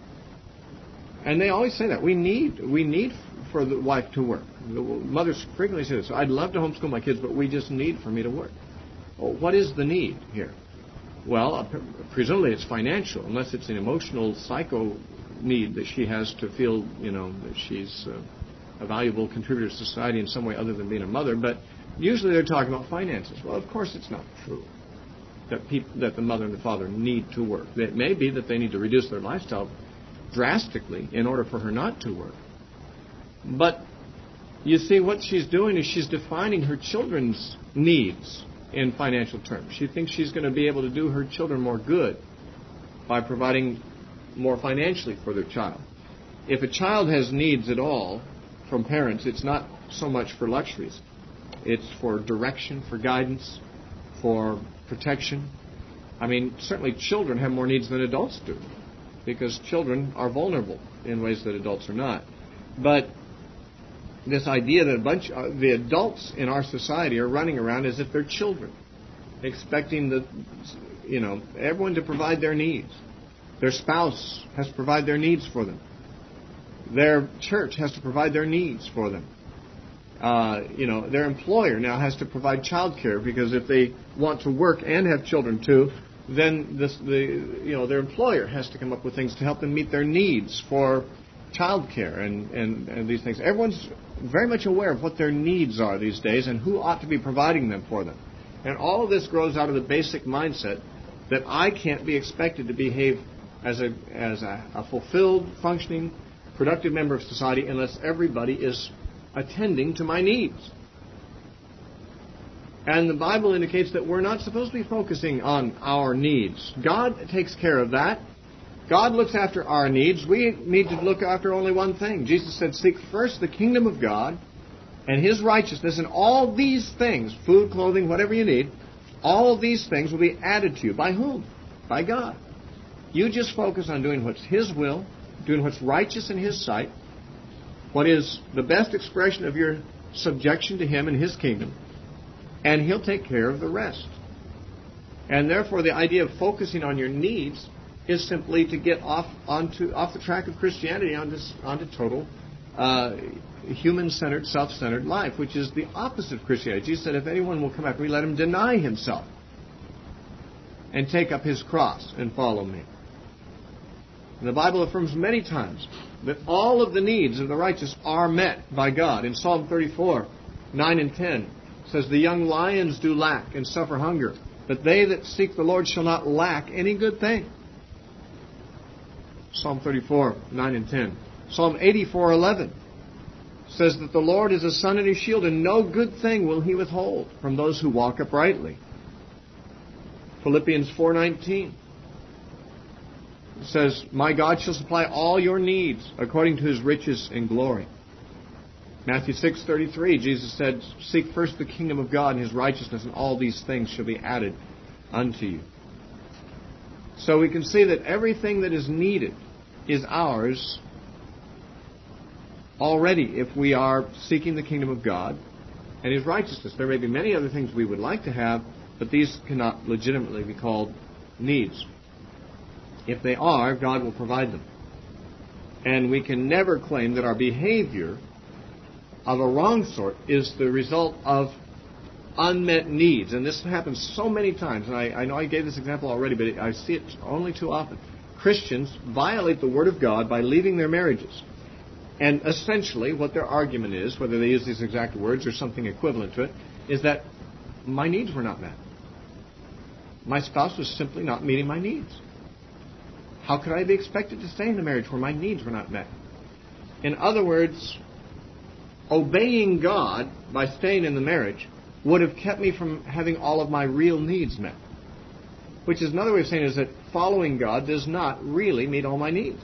And they always say that. We need for the wife to work. The mothers frequently say this. I'd love to homeschool my kids, but we just need for me to work. Well, what is the need here? Well, presumably it's financial, unless it's an emotional, psycho need that she has to feel, that she's a valuable contributor to society in some way other than being a mother. But usually they're talking about finances. Well, of course it's not true that the mother and the father need to work. It may be that they need to reduce their lifestyle drastically in order for her not to work. But you see, what she's doing is she's defining her children's needs in financial terms. She thinks she's going to be able to do her children more good by providing more financially for their child. If a child has needs at all from parents, it's not so much for luxuries. It's for direction, for guidance, for protection. I mean, certainly children have more needs than adults do, because children are vulnerable in ways that adults are not. But this idea that the adults in our society are running around as if they're children, expecting everyone to provide their needs. Their spouse has to provide their needs for them. Their church has to provide their needs for them. Their employer now has to provide child care, because if they want to work and have children too, then their employer has to come up with things to help them meet their needs for child care and these things. Everyone's very much aware of what their needs are these days and who ought to be providing them for them. And all of this grows out of the basic mindset that I can't be expected to behave as a fulfilled, functioning, productive member of society unless everybody is attending to my needs. And the Bible indicates that we're not supposed to be focusing on our needs. God takes care of that. God looks after our needs. We need to look after only one thing. Jesus said, seek first the kingdom of God and His righteousness, and all these things, food, clothing, whatever you need, all of these things will be added to you. By whom? By God. You just focus on doing what's His will, doing what's righteous in His sight, what is the best expression of your subjection to Him and His kingdom, and He'll take care of the rest. And therefore the idea of focusing on your needs is simply to get off the track of Christianity onto total human-centered, self-centered life, which is the opposite of Christianity. Jesus said, if anyone will come after me, let him deny himself and take up his cross and follow me. And the Bible affirms many times that all of the needs of the righteous are met by God. In Psalm 34, 9 and 10, it says, "The young lions do lack and suffer hunger, but they that seek the Lord shall not lack any good thing." Psalm 34, 9 and 10. Psalm 84, 11 says that the Lord is a sun and a shield, and no good thing will He withhold from those who walk uprightly. Philippians 4:19 says, "My God shall supply all your needs according to His riches and glory." Matthew 6:33, Jesus said, "Seek first the kingdom of God and His righteousness, and all these things shall be added unto you." So we can see that everything that is needed is ours already if we are seeking the kingdom of God and His righteousness. There may be many other things we would like to have, but these cannot legitimately be called needs. If they are, God will provide them. And we can never claim that our behavior of a wrong sort is the result of unmet needs. And this happens so many times, and I know I gave this example already, but I see it only too often. Christians violate the Word of God by leaving their marriages. And essentially what their argument is, whether they use these exact words or something equivalent to it, is that my needs were not met. My spouse was simply not meeting my needs. How could I be expected to stay in the marriage where my needs were not met? In other words, obeying God by staying in the marriage would have kept me from having all of my real needs met. Which is another way of saying is that following God does not really meet all my needs.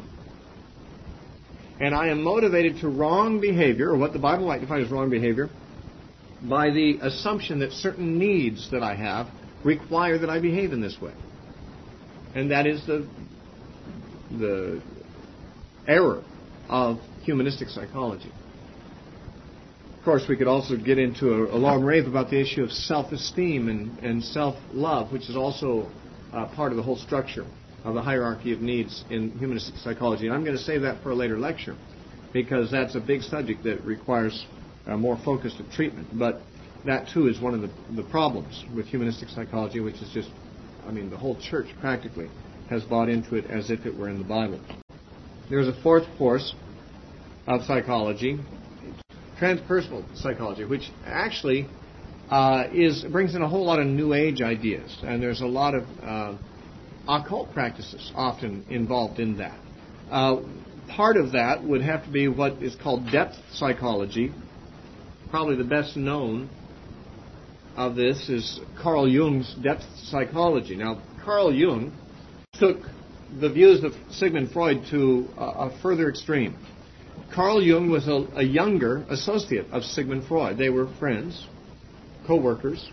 And I am motivated to wrong behavior, or what the Bible might define as wrong behavior, by the assumption that certain needs that I have require that I behave in this way. And that is the error of humanistic psychology. Of course, we could also get into a long rave about the issue of self-esteem and self-love, which is also part of the whole structure of the hierarchy of needs in humanistic psychology. And I'm going to save that for a later lecture, because that's a big subject that requires a more focused treatment. But that, too, is one of the problems with humanistic psychology, which is just, the whole church practically has bought into it as if it were in the Bible. There's a fourth course of psychology, transpersonal psychology, which actually brings in a whole lot of New Age ideas. And there's a lot of occult practices often involved in that. Part of that would have to be what is called depth psychology. Probably the best known of this is Carl Jung's depth psychology. Now, Carl Jung took the views of Sigmund Freud to a further extreme. Carl Jung was a younger associate of Sigmund Freud. They were friends, co-workers.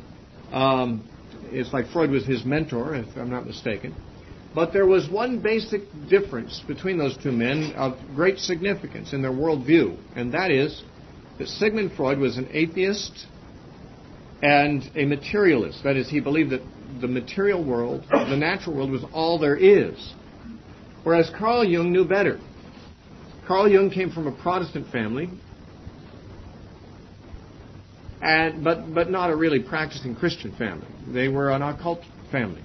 It's like Freud was his mentor, if I'm not mistaken. But there was one basic difference between those two men of great significance in their worldview, and that is that Sigmund Freud was an atheist and a materialist. That is, he believed that the material world, the natural world, was all there is. Whereas Carl Jung knew better. Carl Jung came from a Protestant family, but not a really practicing Christian family. They were an occult family.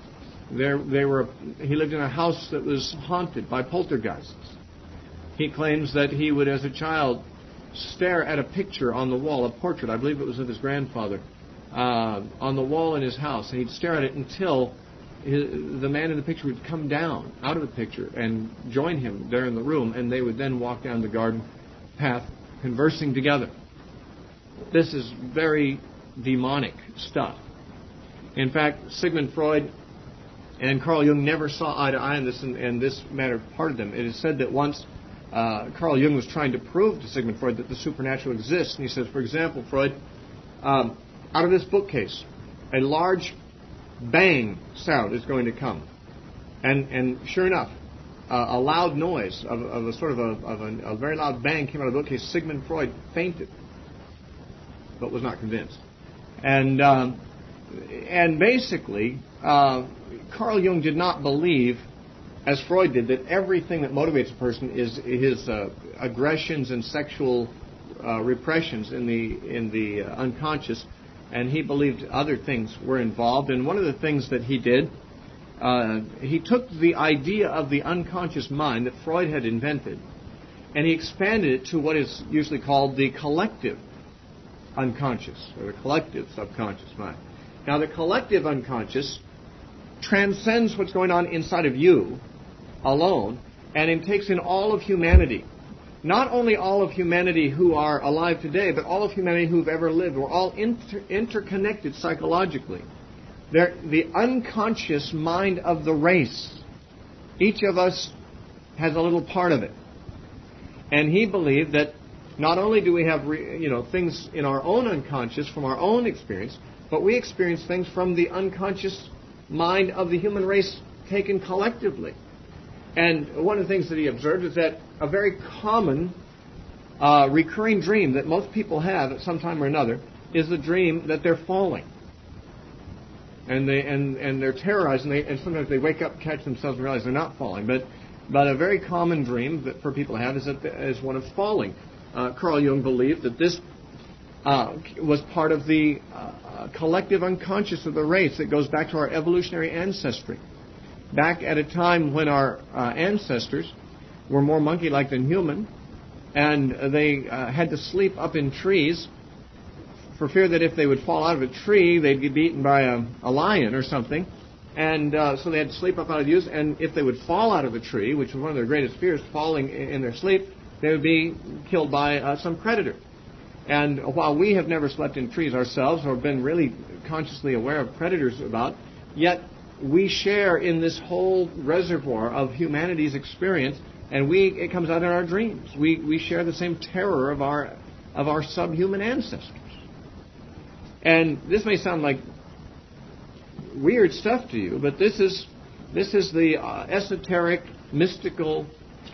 He lived in a house that was haunted by poltergeists. He claims that he would, as a child, stare at a picture on the wall, a portrait, I believe it was of his grandfather, on the wall in his house, and he'd stare at it until the man in the picture would come down out of the picture and join him there in the room, and they would then walk down the garden path conversing together. This is very demonic stuff. In fact, Sigmund Freud and Carl Jung never saw eye to eye on this, and this matter parted them. It is said that once Carl Jung was trying to prove to Sigmund Freud that the supernatural exists, and he says, for example, Freud, out of this bookcase, a large bang sound is going to come. And sure enough, a loud noise of a very loud bang came out of the bookcase. Sigmund Freud fainted, but was not convinced. And basically, Carl Jung did not believe, as Freud did, that everything that motivates a person is his aggressions and sexual repressions in the unconscious, and he believed other things were involved. And one of the things that he did he took the idea of the unconscious mind that Freud had invented, and he expanded it to what is usually called the collective unconscious, or the collective subconscious mind. Now, the collective unconscious transcends what's going on inside of you alone, and it takes in all of humanity. Not only all of humanity who are alive today, but all of humanity who've ever lived. We're all interconnected psychologically. They're the unconscious mind of the race. Each of us has a little part of it. And he believed that not only do we have things in our own unconscious from our own experience, but we experience things from the unconscious mind of the human race taken collectively. And one of the things that he observed is that a very common recurring dream that most people have at some time or another is the dream that they're falling. And they're terrorized, and sometimes they wake up, catch themselves, and realize they're not falling. But a very common dream that for people to have is one of falling. Carl Jung believed that this was part of the collective unconscious of the race that goes back to our evolutionary ancestry. Back at a time when our ancestors were more monkey-like than human, and they had to sleep up in trees for fear that if they would fall out of a tree, they'd be beaten by a lion or something. And so they had to sleep up out of use, and if they would fall out of a tree, which was one of their greatest fears, falling in their sleep, they would be killed by some predator. And while we have never slept in trees ourselves or been really consciously aware of predators about, yet we share in this whole reservoir of humanity's experience, and it comes out in our dreams. We share the same terror of our subhuman ancestors. And this may sound like weird stuff to you, but this is the esoteric, mystical,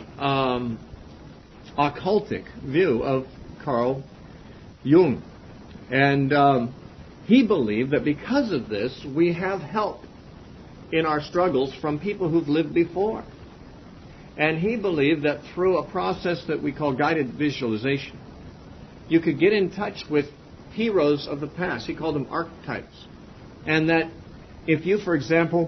occultic view of Carl Jung. And he believed that because of this, we have help in our struggles from people who've lived before. And he believed that through a process that we call guided visualization, you could get in touch with heroes of the past. He called them archetypes. And that if you, for example,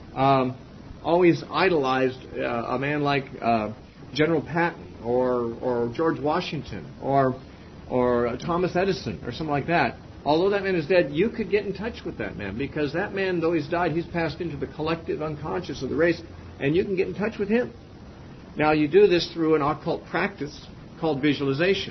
always idolized a man like General Patton or George Washington or Thomas Edison or something like that, although that man is dead, you could get in touch with that man, because that man, though he's died, he's passed into the collective unconscious of the race, and you can get in touch with him. Now, you do this through an occult practice called visualization.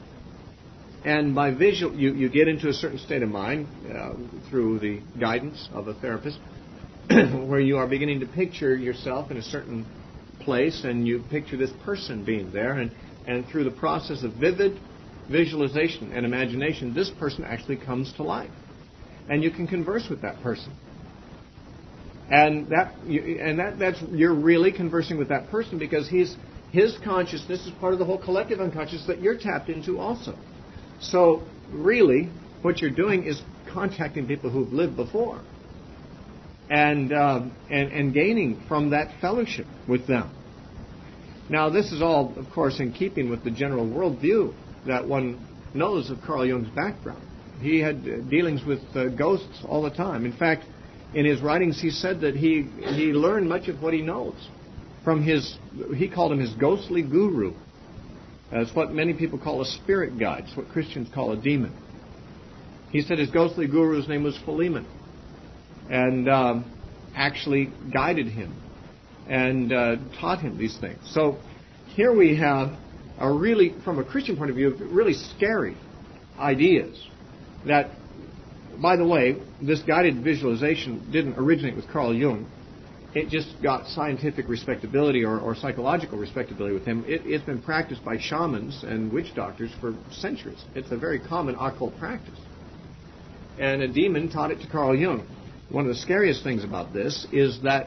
And by visual, you get into a certain state of mind through the guidance of a therapist, where you are beginning to picture yourself in a certain place, and you picture this person being there, and through the process of vivid visualization and imagination, this person actually comes to life, and you can converse with that person. And that's you're really conversing with that person, because his consciousness is part of the whole collective unconscious that you're tapped into also. So really, what you're doing is contacting people who've lived before, and gaining from that fellowship with them. Now, this is all, of course, in keeping with the general worldview that one knows of Carl Jung's background. He had dealings with ghosts all the time. In fact, in his writings, he said that he learned much of what he knows from he called him his ghostly guru. That's what many people call a spirit guide. It's what Christians call a demon. He said his ghostly guru's name was Philemon, and actually guided him and taught him these things. So here we have really, from a Christian point of view, really scary ideas that, by the way, this guided visualization didn't originate with Carl Jung. It just got scientific respectability or psychological respectability with him. It's been practiced by shamans and witch doctors for centuries. It's a very common occult practice. And a demon taught it to Carl Jung. One of the scariest things about this is that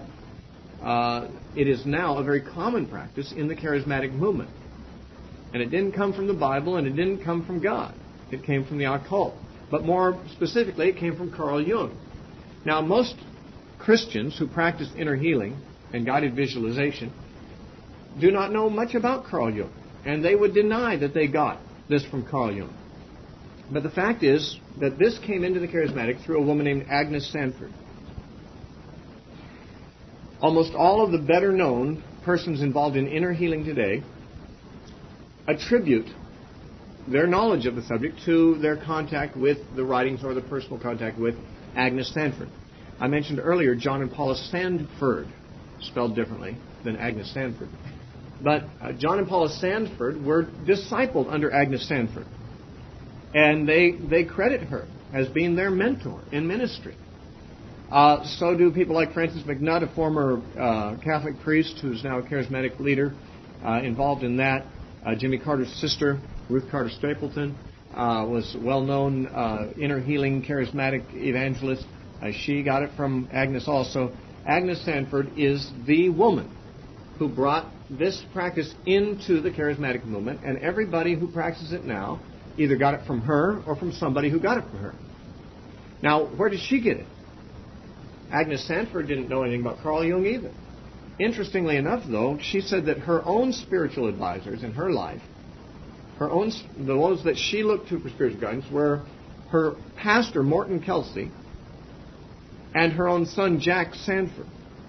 it is now a very common practice in the charismatic movement. And it didn't come from the Bible, and it didn't come from God. It came from the occult. But more specifically, it came from Carl Jung. Now, most Christians who practice inner healing and guided visualization do not know much about Carl Jung, and they would deny that they got this from Carl Jung. But the fact is that this came into the charismatic through a woman named Agnes Sanford. almost all of the better known persons involved in inner healing today attribute their knowledge of the subject to their contact with the writings or the personal contact with Agnes Sanford. I mentioned earlier John and Paula Sandford, spelled differently than Agnes Sanford. But John and Paula Sandford were discipled under Agnes Sanford. And they credit her as being their mentor in ministry. So do people like Francis McNutt, a former Catholic priest who's now a charismatic leader involved in that. Jimmy Carter's sister, Ruth Carter Stapleton, was a well-known inner healing charismatic evangelist. She got it from Agnes also. Agnes Sanford is the woman who brought this practice into the charismatic movement, and everybody who practices it now either got it from her or from somebody who got it from her. Now, where did she get it? Agnes Sanford didn't know anything about Carl Jung either. Interestingly enough, though, she said that her own spiritual advisors in her life, the ones that she looked to for spiritual guidance, were her pastor, Morton Kelsey, and her own son, Jack Sanford.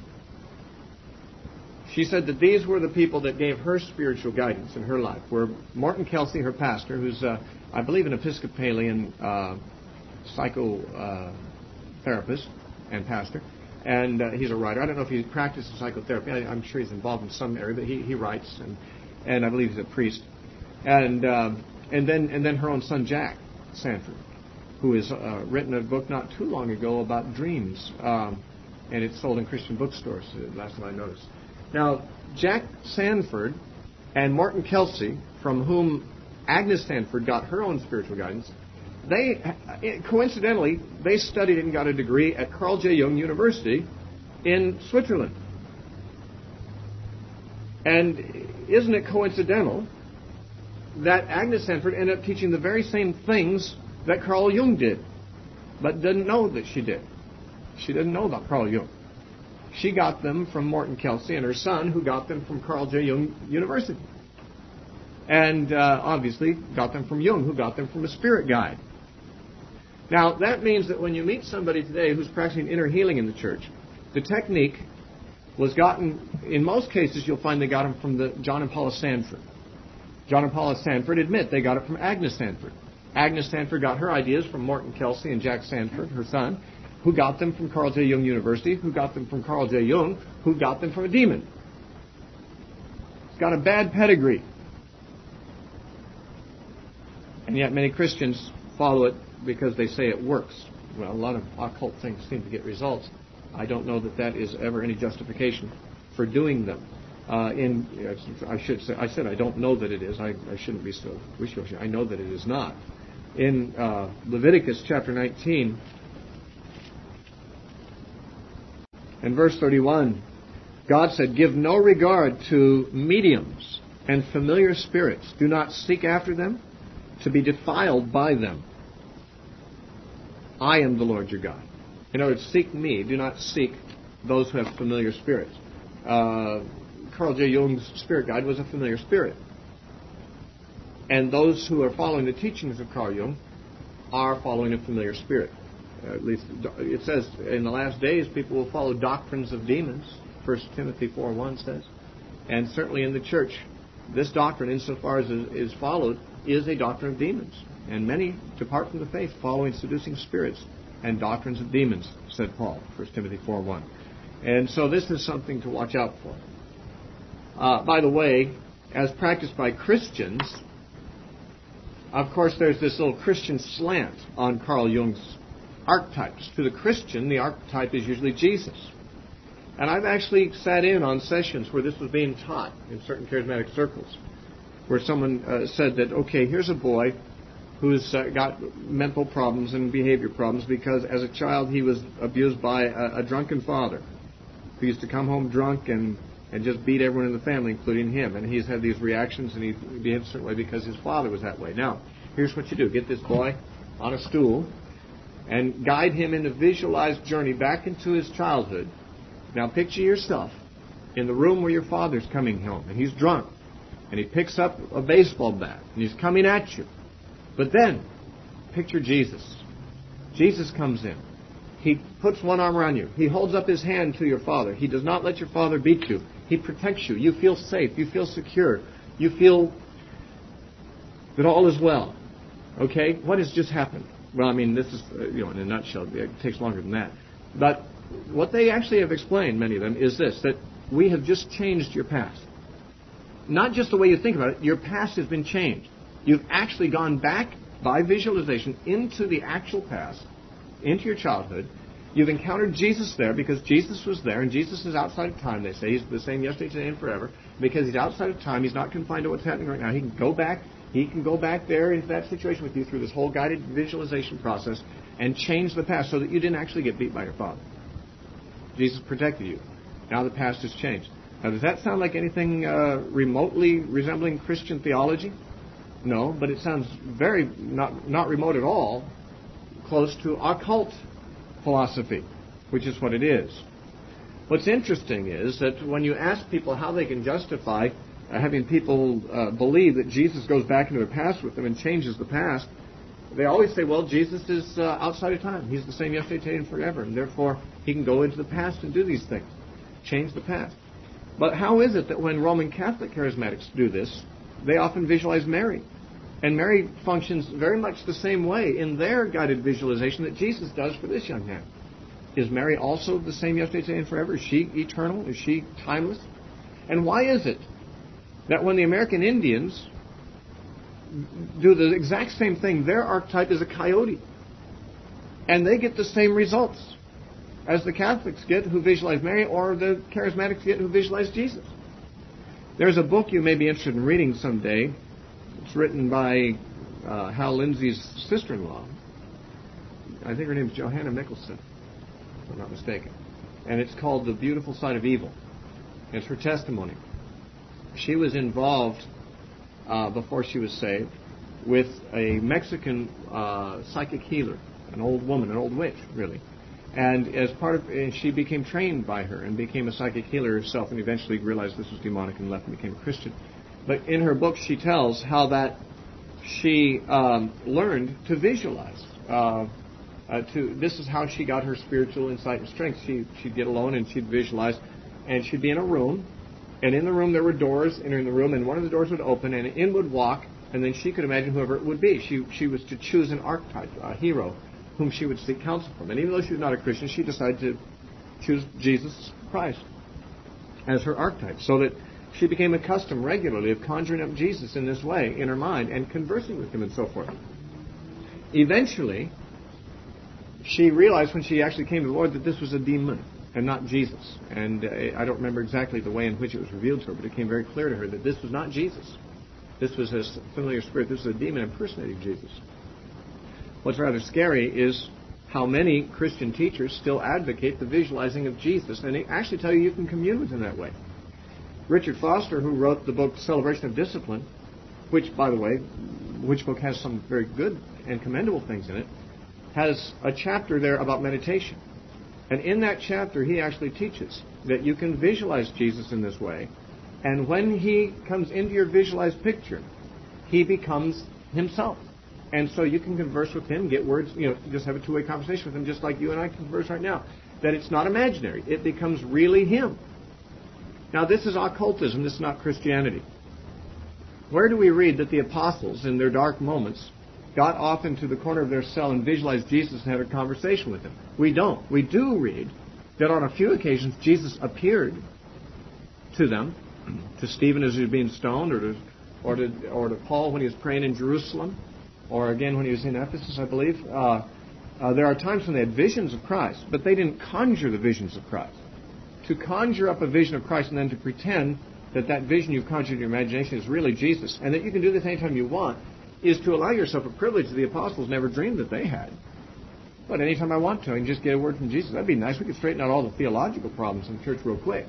She said that these were the people that gave her spiritual guidance in her life, were Morton Kelsey, her pastor, who's, I believe, an Episcopalian psychotherapist and pastor, and he's a writer. I don't know if he practices psychotherapy. I'm sure he's involved in some area, but he writes, and I believe he's a priest. And then her own son, Jack Sanford, who has written a book not too long ago about dreams, and it's sold in Christian bookstores, last time I noticed. Now, Jack Sanford and Morton Kelsey, from whom Agnes Sanford got her own spiritual guidance, coincidentally, they studied and got a degree at Carl J. Jung University in Switzerland. And isn't it coincidental that Agnes Sanford ended up teaching the very same things that Carl Jung did, but didn't know that she did? She didn't know about Carl Jung. She got them from Morton Kelsey and her son, who got them from Carl J. Jung University. And obviously got them from Jung, who got them from a spirit guide. Now, that means that when you meet somebody today who's practicing inner healing in the church, the technique was gotten, in most cases, you'll find they got them from the John and Paula Sanford. John and Paula Sanford admit they got it from Agnes Sanford. Agnes Sanford got her ideas from Morton Kelsey and Jack Sanford, her son, who got them from Carl J. Jung University, who got them from Carl J. Jung, who got them from a demon. It's got a bad pedigree. And yet many Christians follow it because they say it works. Well, a lot of occult things seem to get results. I don't know that that is ever any justification for doing them. I said I don't know that it is. I shouldn't be so wishy-washy. I know that it is not. In Leviticus chapter 19 and verse 31, God said, "Give no regard to mediums and familiar spirits. Do not seek after them to be defiled by them. I am the Lord your God." In other words, seek me. Do not seek those who have familiar spirits. Carl J. Jung's spirit guide was a familiar spirit. And those who are following the teachings of Carl Jung are following a familiar spirit. At least it says in the last days people will follow doctrines of demons. 1 Timothy 4:1 says. And certainly in the church, this doctrine, insofar as it is followed, is a doctrine of demons. And many depart from the faith following seducing spirits and doctrines of demons, said Paul, 1 Timothy 4:1. And so this is something to watch out for. By the way, as practiced by Christians, of course there's this little Christian slant on Carl Jung's archetypes. To the Christian, the archetype is usually Jesus. And I've actually sat in on sessions where this was being taught in certain charismatic circles, where someone said that, okay, here's a boy who's got mental problems and behavior problems because as a child he was abused by a drunken father who used to come home drunk and just beat everyone in the family, including him. And he's had these reactions and he behaved a certain way because his father was that way. Now, here's what you do. Get this boy on a stool and guide him in a visualized journey back into his childhood. Now, picture yourself in the room where your father's coming home and he's drunk and he picks up a baseball bat and he's coming at you. But then, picture Jesus. Jesus comes in He puts one arm around you. He holds up his hand to your father. He does not let your father beat you. He protects you. You feel safe. You feel secure. You feel that all is well. Okay? What has just happened? Well, I mean, this is, in a nutshell, it takes longer than that. But what they actually have explained, many of them, is this, that we have just changed your past. Not just the way you think about it, your past has been changed. You've actually gone back by visualization into the actual past, into your childhood. You've encountered Jesus there because Jesus was there, and Jesus is outside of time, they say. He's the same yesterday, today, and forever. Because he's outside of time, he's not confined to what's happening right now. He can go back there into that situation with you through this whole guided visualization process and change the past so that you didn't actually get beat by your father. Jesus protected you. Now the past has changed. Now, does that sound like anything remotely resembling Christian theology? No, but it sounds very, not remote at all, close to occult philosophy, which is what it is. What's interesting is that when you ask people how they can justify having people believe that Jesus goes back into the past with them and changes the past, they always say, well, Jesus is outside of time. He's the same yesterday, today, and forever, and therefore he can go into the past and do these things, change the past. But how is it that when Roman Catholic charismatics do this, they often visualize Mary? And Mary functions very much the same way in their guided visualization that Jesus does for this young man. Is Mary also the same yesterday, today, and forever? Is she eternal? Is she timeless? And why is it that when the American Indians do the exact same thing, their archetype is a coyote, and they get the same results as the Catholics get who visualize Mary, or the charismatics get who visualize Jesus? There's a book you may be interested in reading someday. It's written by Hal Lindsey's sister-in-law. I think her name is Johanna Mickelson, if I'm not mistaken. And it's called The Beautiful Side of Evil. It's her testimony. She was involved, before she was saved, with a Mexican psychic healer, an old woman, an old witch, really. And as part of, and she became trained by her and became a psychic healer herself, and eventually realized this was demonic and left and became a Christian. But in her book, she tells how that she learned to visualize. This is how she got her spiritual insight and strength. She'd get alone and she'd visualize, and she'd be in a room, and in the room there were doors entering the room, and one of the doors would open, and in would walk, and then she could imagine whoever it would be. She was to choose an archetype, a hero, whom she would seek counsel from. And even though she was not a Christian, she decided to choose Jesus Christ as her archetype, so that she became accustomed regularly of conjuring up Jesus in this way in her mind and conversing with him and so forth. Eventually, she realized when she actually came to the Lord that this was a demon and not Jesus. And I don't remember exactly the way in which it was revealed to her, but it became very clear to her that this was not Jesus. This was a familiar spirit. This was a demon impersonating Jesus. What's rather scary is how many Christian teachers still advocate the visualizing of Jesus, and they actually tell you can commune with him that way. Richard Foster, who wrote the book Celebration of Discipline, which, by the way, which book has some very good and commendable things in it, has a chapter there about meditation. And in that chapter, he actually teaches that you can visualize Jesus in this way, and when he comes into your visualized picture, he becomes himself. And so you can converse with him, get words, just have a two-way conversation with him, just like you and I converse right now. That it's not imaginary. It becomes really him. Now, this is occultism. This is not Christianity. Where do we read that the apostles, in their dark moments, got off into the corner of their cell and visualized Jesus and had a conversation with him? We don't. We do read that on a few occasions Jesus appeared to them, to Stephen as he was being stoned, or to Paul when he was praying in Jerusalem, or again when he was in Ephesus, I believe. There are times when they had visions of Christ, but they didn't conjure the visions of Christ. To conjure up a vision of Christ and then to pretend that that vision you've conjured in your imagination is really Jesus, and that you can do this anytime you want, is to allow yourself a privilege that the apostles never dreamed that they had. But anytime I want to, I can just get a word from Jesus. That'd be nice. We could straighten out all the theological problems in the church real quick.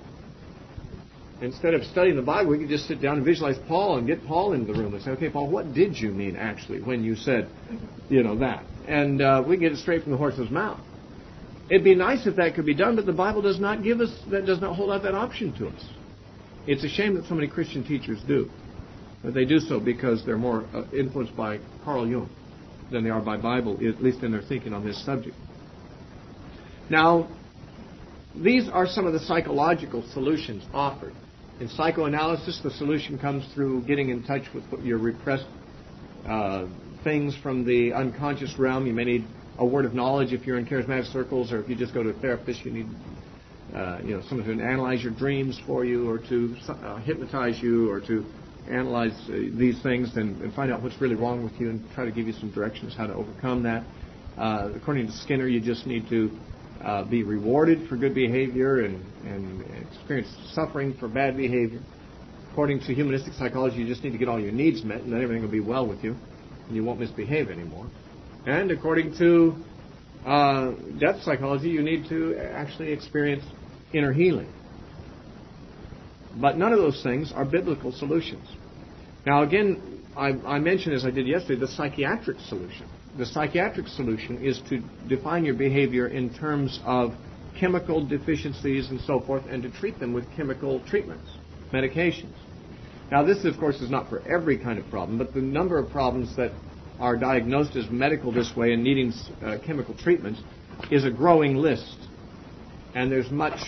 Instead of studying the Bible, we could just sit down and visualize Paul and get Paul into the room and say, okay, Paul, what did you mean actually when you said, that? And we get it straight from the horse's mouth. It'd be nice if that could be done, but the Bible does not does not hold out that option to us. It's a shame that so many Christian teachers do. But they do so because they're more influenced by Carl Jung than they are by Bible, at least in their thinking on this subject. Now, these are some of the psychological solutions offered. In psychoanalysis, the solution comes through getting in touch with your repressed things from the unconscious realm. You may need a word of knowledge if you're in charismatic circles, or if you just go to a therapist, you need someone to analyze your dreams for you, or to hypnotize you, or to analyze these things and find out what's really wrong with you and try to give you some directions how to overcome that. According to Skinner, you just need to be rewarded for good behavior and experience suffering for bad behavior. According to humanistic psychology, you just need to get all your needs met, and then everything will be well with you, and you won't misbehave anymore. And according to depth psychology, you need to actually experience inner healing. But none of those things are biblical solutions. Now, again, I mentioned, as I did yesterday, the psychiatric solution. The psychiatric solution is to define your behavior in terms of chemical deficiencies and so forth, and to treat them with chemical treatments, medications. Now, this, of course, is not for every kind of problem, but the number of problems that are diagnosed as medical this way and needing chemical treatments is a growing list. And there's much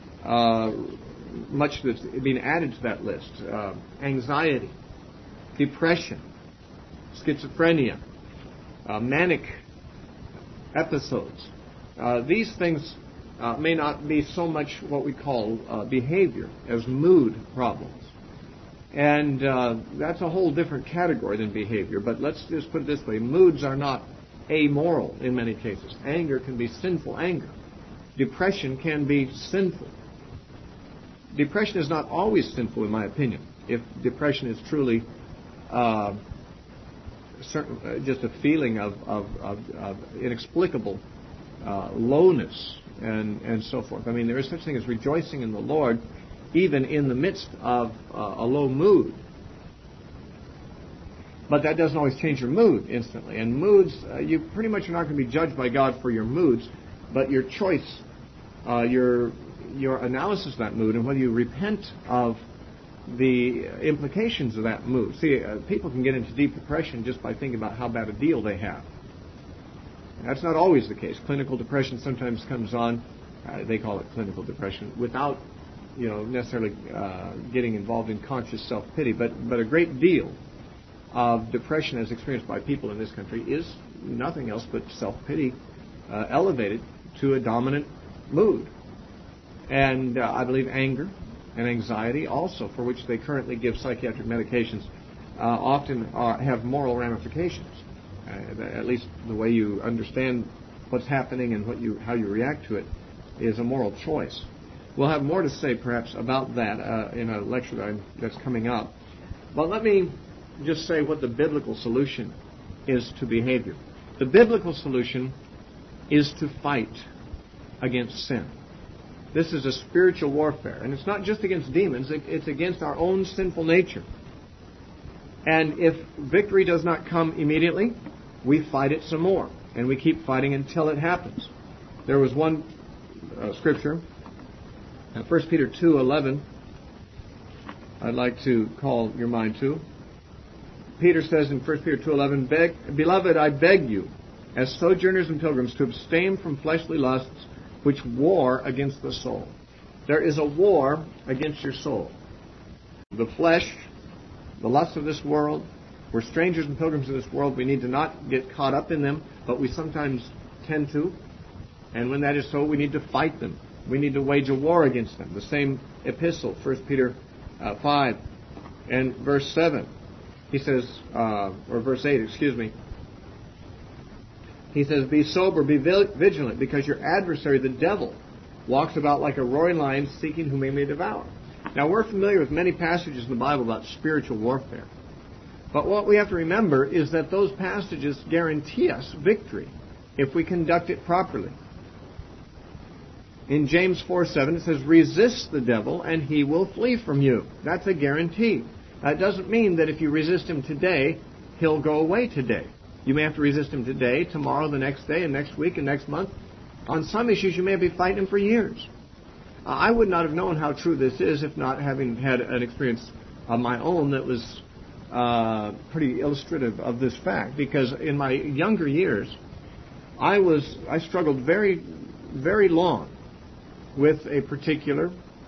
that's being added to that list. Anxiety, depression, schizophrenia, manic episodes. These things may not be so much what we call behavior as mood problems. And that's a whole different category than behavior. But let's just put it this way. Moods are not amoral in many cases. Anger can be sinful anger. Depression can be sinful. Depression is not always sinful, in my opinion. If depression is truly just a feeling of inexplicable lowness and so forth. I mean, there is such a thing as rejoicing in the Lord, even in the midst of a low mood. But that doesn't always change your mood instantly. And moods, you pretty much are not going to be judged by God for your moods, but your choice, your analysis of that mood, and whether you repent of the implications of that mood. See, people can get into deep depression just by thinking about how bad a deal they have. That's not always the case. Clinical depression sometimes comes on, they call it clinical depression, without necessarily getting involved in conscious self-pity. But a great deal of depression as experienced by people in this country is nothing else but self-pity elevated to a dominant mood. And I believe anger and anxiety also, for which they currently give psychiatric medications, often have moral ramifications. At least the way you understand what's happening and how you react to it is a moral choice. We'll have more to say, perhaps, about that in a lecture that's coming up. But let me just say what the biblical solution is to behavior. The biblical solution is to fight against sin. This is a spiritual warfare. And it's not just against demons, it's against our own sinful nature. And if victory does not come immediately, we fight it some more. And we keep fighting until it happens. There was one scripture, 1 Peter 2:11, I'd like to call your mind to. Peter says in 1 Peter 2:11, Beloved, I beg you, as sojourners and pilgrims, to abstain from fleshly lusts which war against the soul. There is a war against your soul. The flesh, the lusts of this world, we're strangers and pilgrims in this world. We need to not get caught up in them, but we sometimes tend to. And when that is so, we need to fight them. We need to wage a war against them. The same epistle, 1 Peter 5 and verse 7. He says, or verse 8, excuse me. He says, Be sober, be vigilant, because your adversary, the devil, walks about like a roaring lion, seeking whom he may devour. Now, we're familiar with many passages in the Bible about spiritual warfare. But what we have to remember is that those passages guarantee us victory if we conduct it properly. In James 4:7, it says, Resist the devil, and he will flee from you. That's a guarantee. That doesn't mean that if you resist him today, he'll go away today. You may have to resist him today, tomorrow, the next day, and next week, and next month. On some issues, you may be fighting him for years. I would not have known how true this is if not having had an experience of my own that was pretty illustrative of this fact. Because in my younger years, I struggled very very long with a particular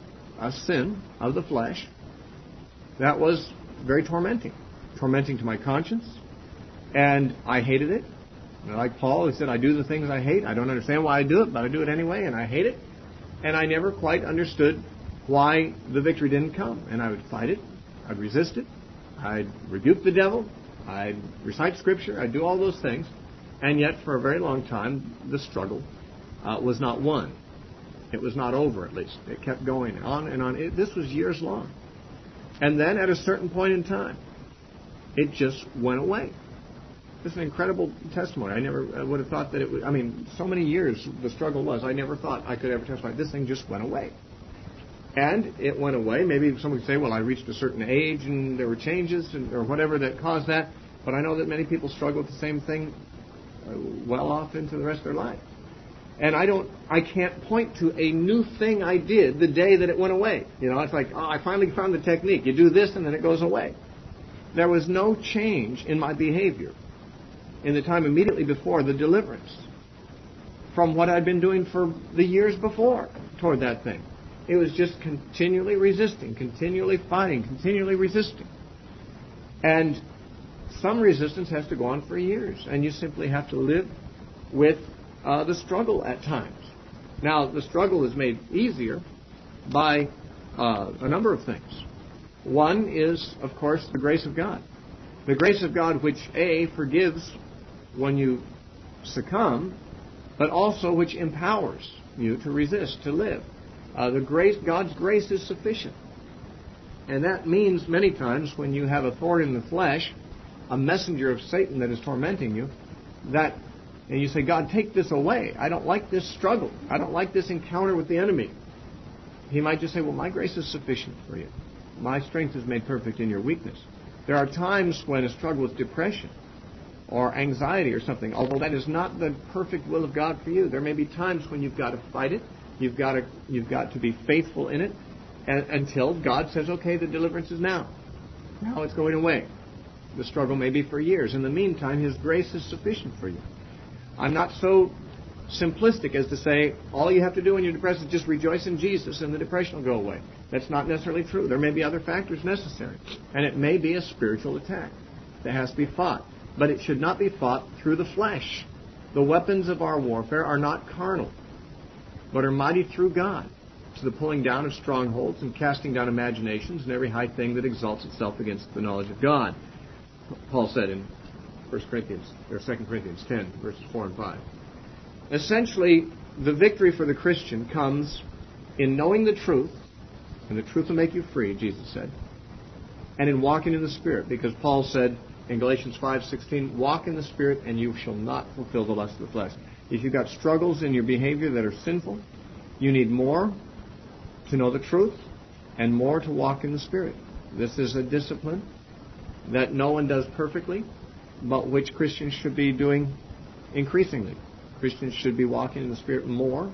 sin of the flesh that was very tormenting to my conscience, and I hated it. And like Paul, he said, I do the things I hate. I don't understand why I do it, but I do it anyway, and I hate it. And I never quite understood why the victory didn't come. And I would fight it. I'd resist it. I'd rebuke the devil. I'd recite Scripture. I'd do all those things. And yet, for a very long time, the struggle was not won. It was not over, at least. It kept going on and on. This was years long. And then, at a certain point in time, it just went away. This is an incredible testimony. I never would have thought that it would. I mean, so many years the struggle was. I never thought I could ever testify. This thing just went away. And it went away. Maybe someone would say, well, I reached a certain age and there were changes or whatever that caused that. But I know that many people struggle with the same thing well off into the rest of their life. And I can't point to a new thing I did the day that it went away. You know, it's like, oh, I finally found the technique. You do this and then it goes away. There was no change in my behavior in the time immediately before the deliverance from what I'd been doing for the years before toward that thing. It was just continually resisting, continually fighting, continually resisting. And some resistance has to go on for years, and you simply have to live with the struggle at times. Now, the struggle is made easier by a number of things. One is, of course, the grace of God. The grace of God which, A, forgives when you succumb, but also which empowers you to resist, to live. God's grace is sufficient. And that means many times when you have a thorn in the flesh, a messenger of Satan that is tormenting you, and you say, God, take this away. I don't like this struggle. I don't like this encounter with the enemy. He might just say, well, my grace is sufficient for you. My strength is made perfect in your weakness. There are times when a struggle with depression or anxiety or something, although that is not the perfect will of God for you, there may be times when you've got to fight it. You've got to be faithful in it until God says, okay, the deliverance is now. Now it's going away. The struggle may be for years. In the meantime, His grace is sufficient for you. I'm not so simplistic as to say all you have to do when you're depressed is just rejoice in Jesus and the depression will go away. That's not necessarily true. There may be other factors necessary. And it may be a spiritual attack that has to be fought. But it should not be fought through the flesh. The weapons of our warfare are not carnal, but are mighty through God, to the pulling down of strongholds and casting down imaginations and every high thing that exalts itself against the knowledge of God. Paul said in 2 Corinthians 10, verses 4 and 5. Essentially, the victory for the Christian comes in knowing the truth, and the truth will make you free, Jesus said, and in walking in the Spirit, because Paul said in Galatians 5:16, walk in the Spirit and you shall not fulfill the lust of the flesh. If you've got struggles in your behavior that are sinful, you need more to know the truth and more to walk in the Spirit. This is a discipline that no one does perfectly, but which Christians should be doing increasingly. Christians should be walking in the Spirit more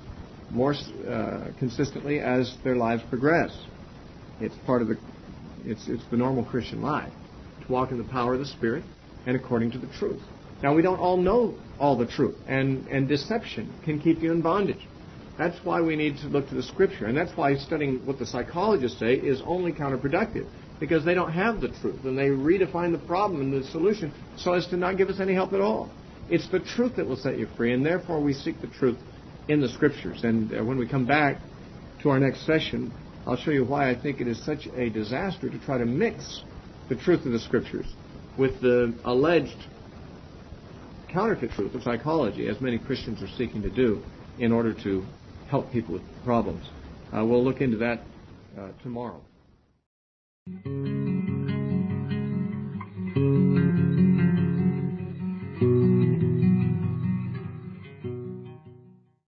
consistently as their lives progress. It's part of it's the normal Christian life to walk in the power of the Spirit and according to the truth. Now, we don't all know all the truth, and deception can keep you in bondage. That's why we need to look to the Scripture, and that's why studying what the psychologists say is only counterproductive, because they don't have the truth, and they redefine the problem and the solution so as to not give us any help at all. It's the truth that will set you free, and therefore we seek the truth in the Scriptures. And when we come back to our next session, I'll show you why I think it is such a disaster to try to mix the truth of the Scriptures with the alleged counterfeit truth of psychology, as many Christians are seeking to do in order to help people with problems. We'll look into that tomorrow.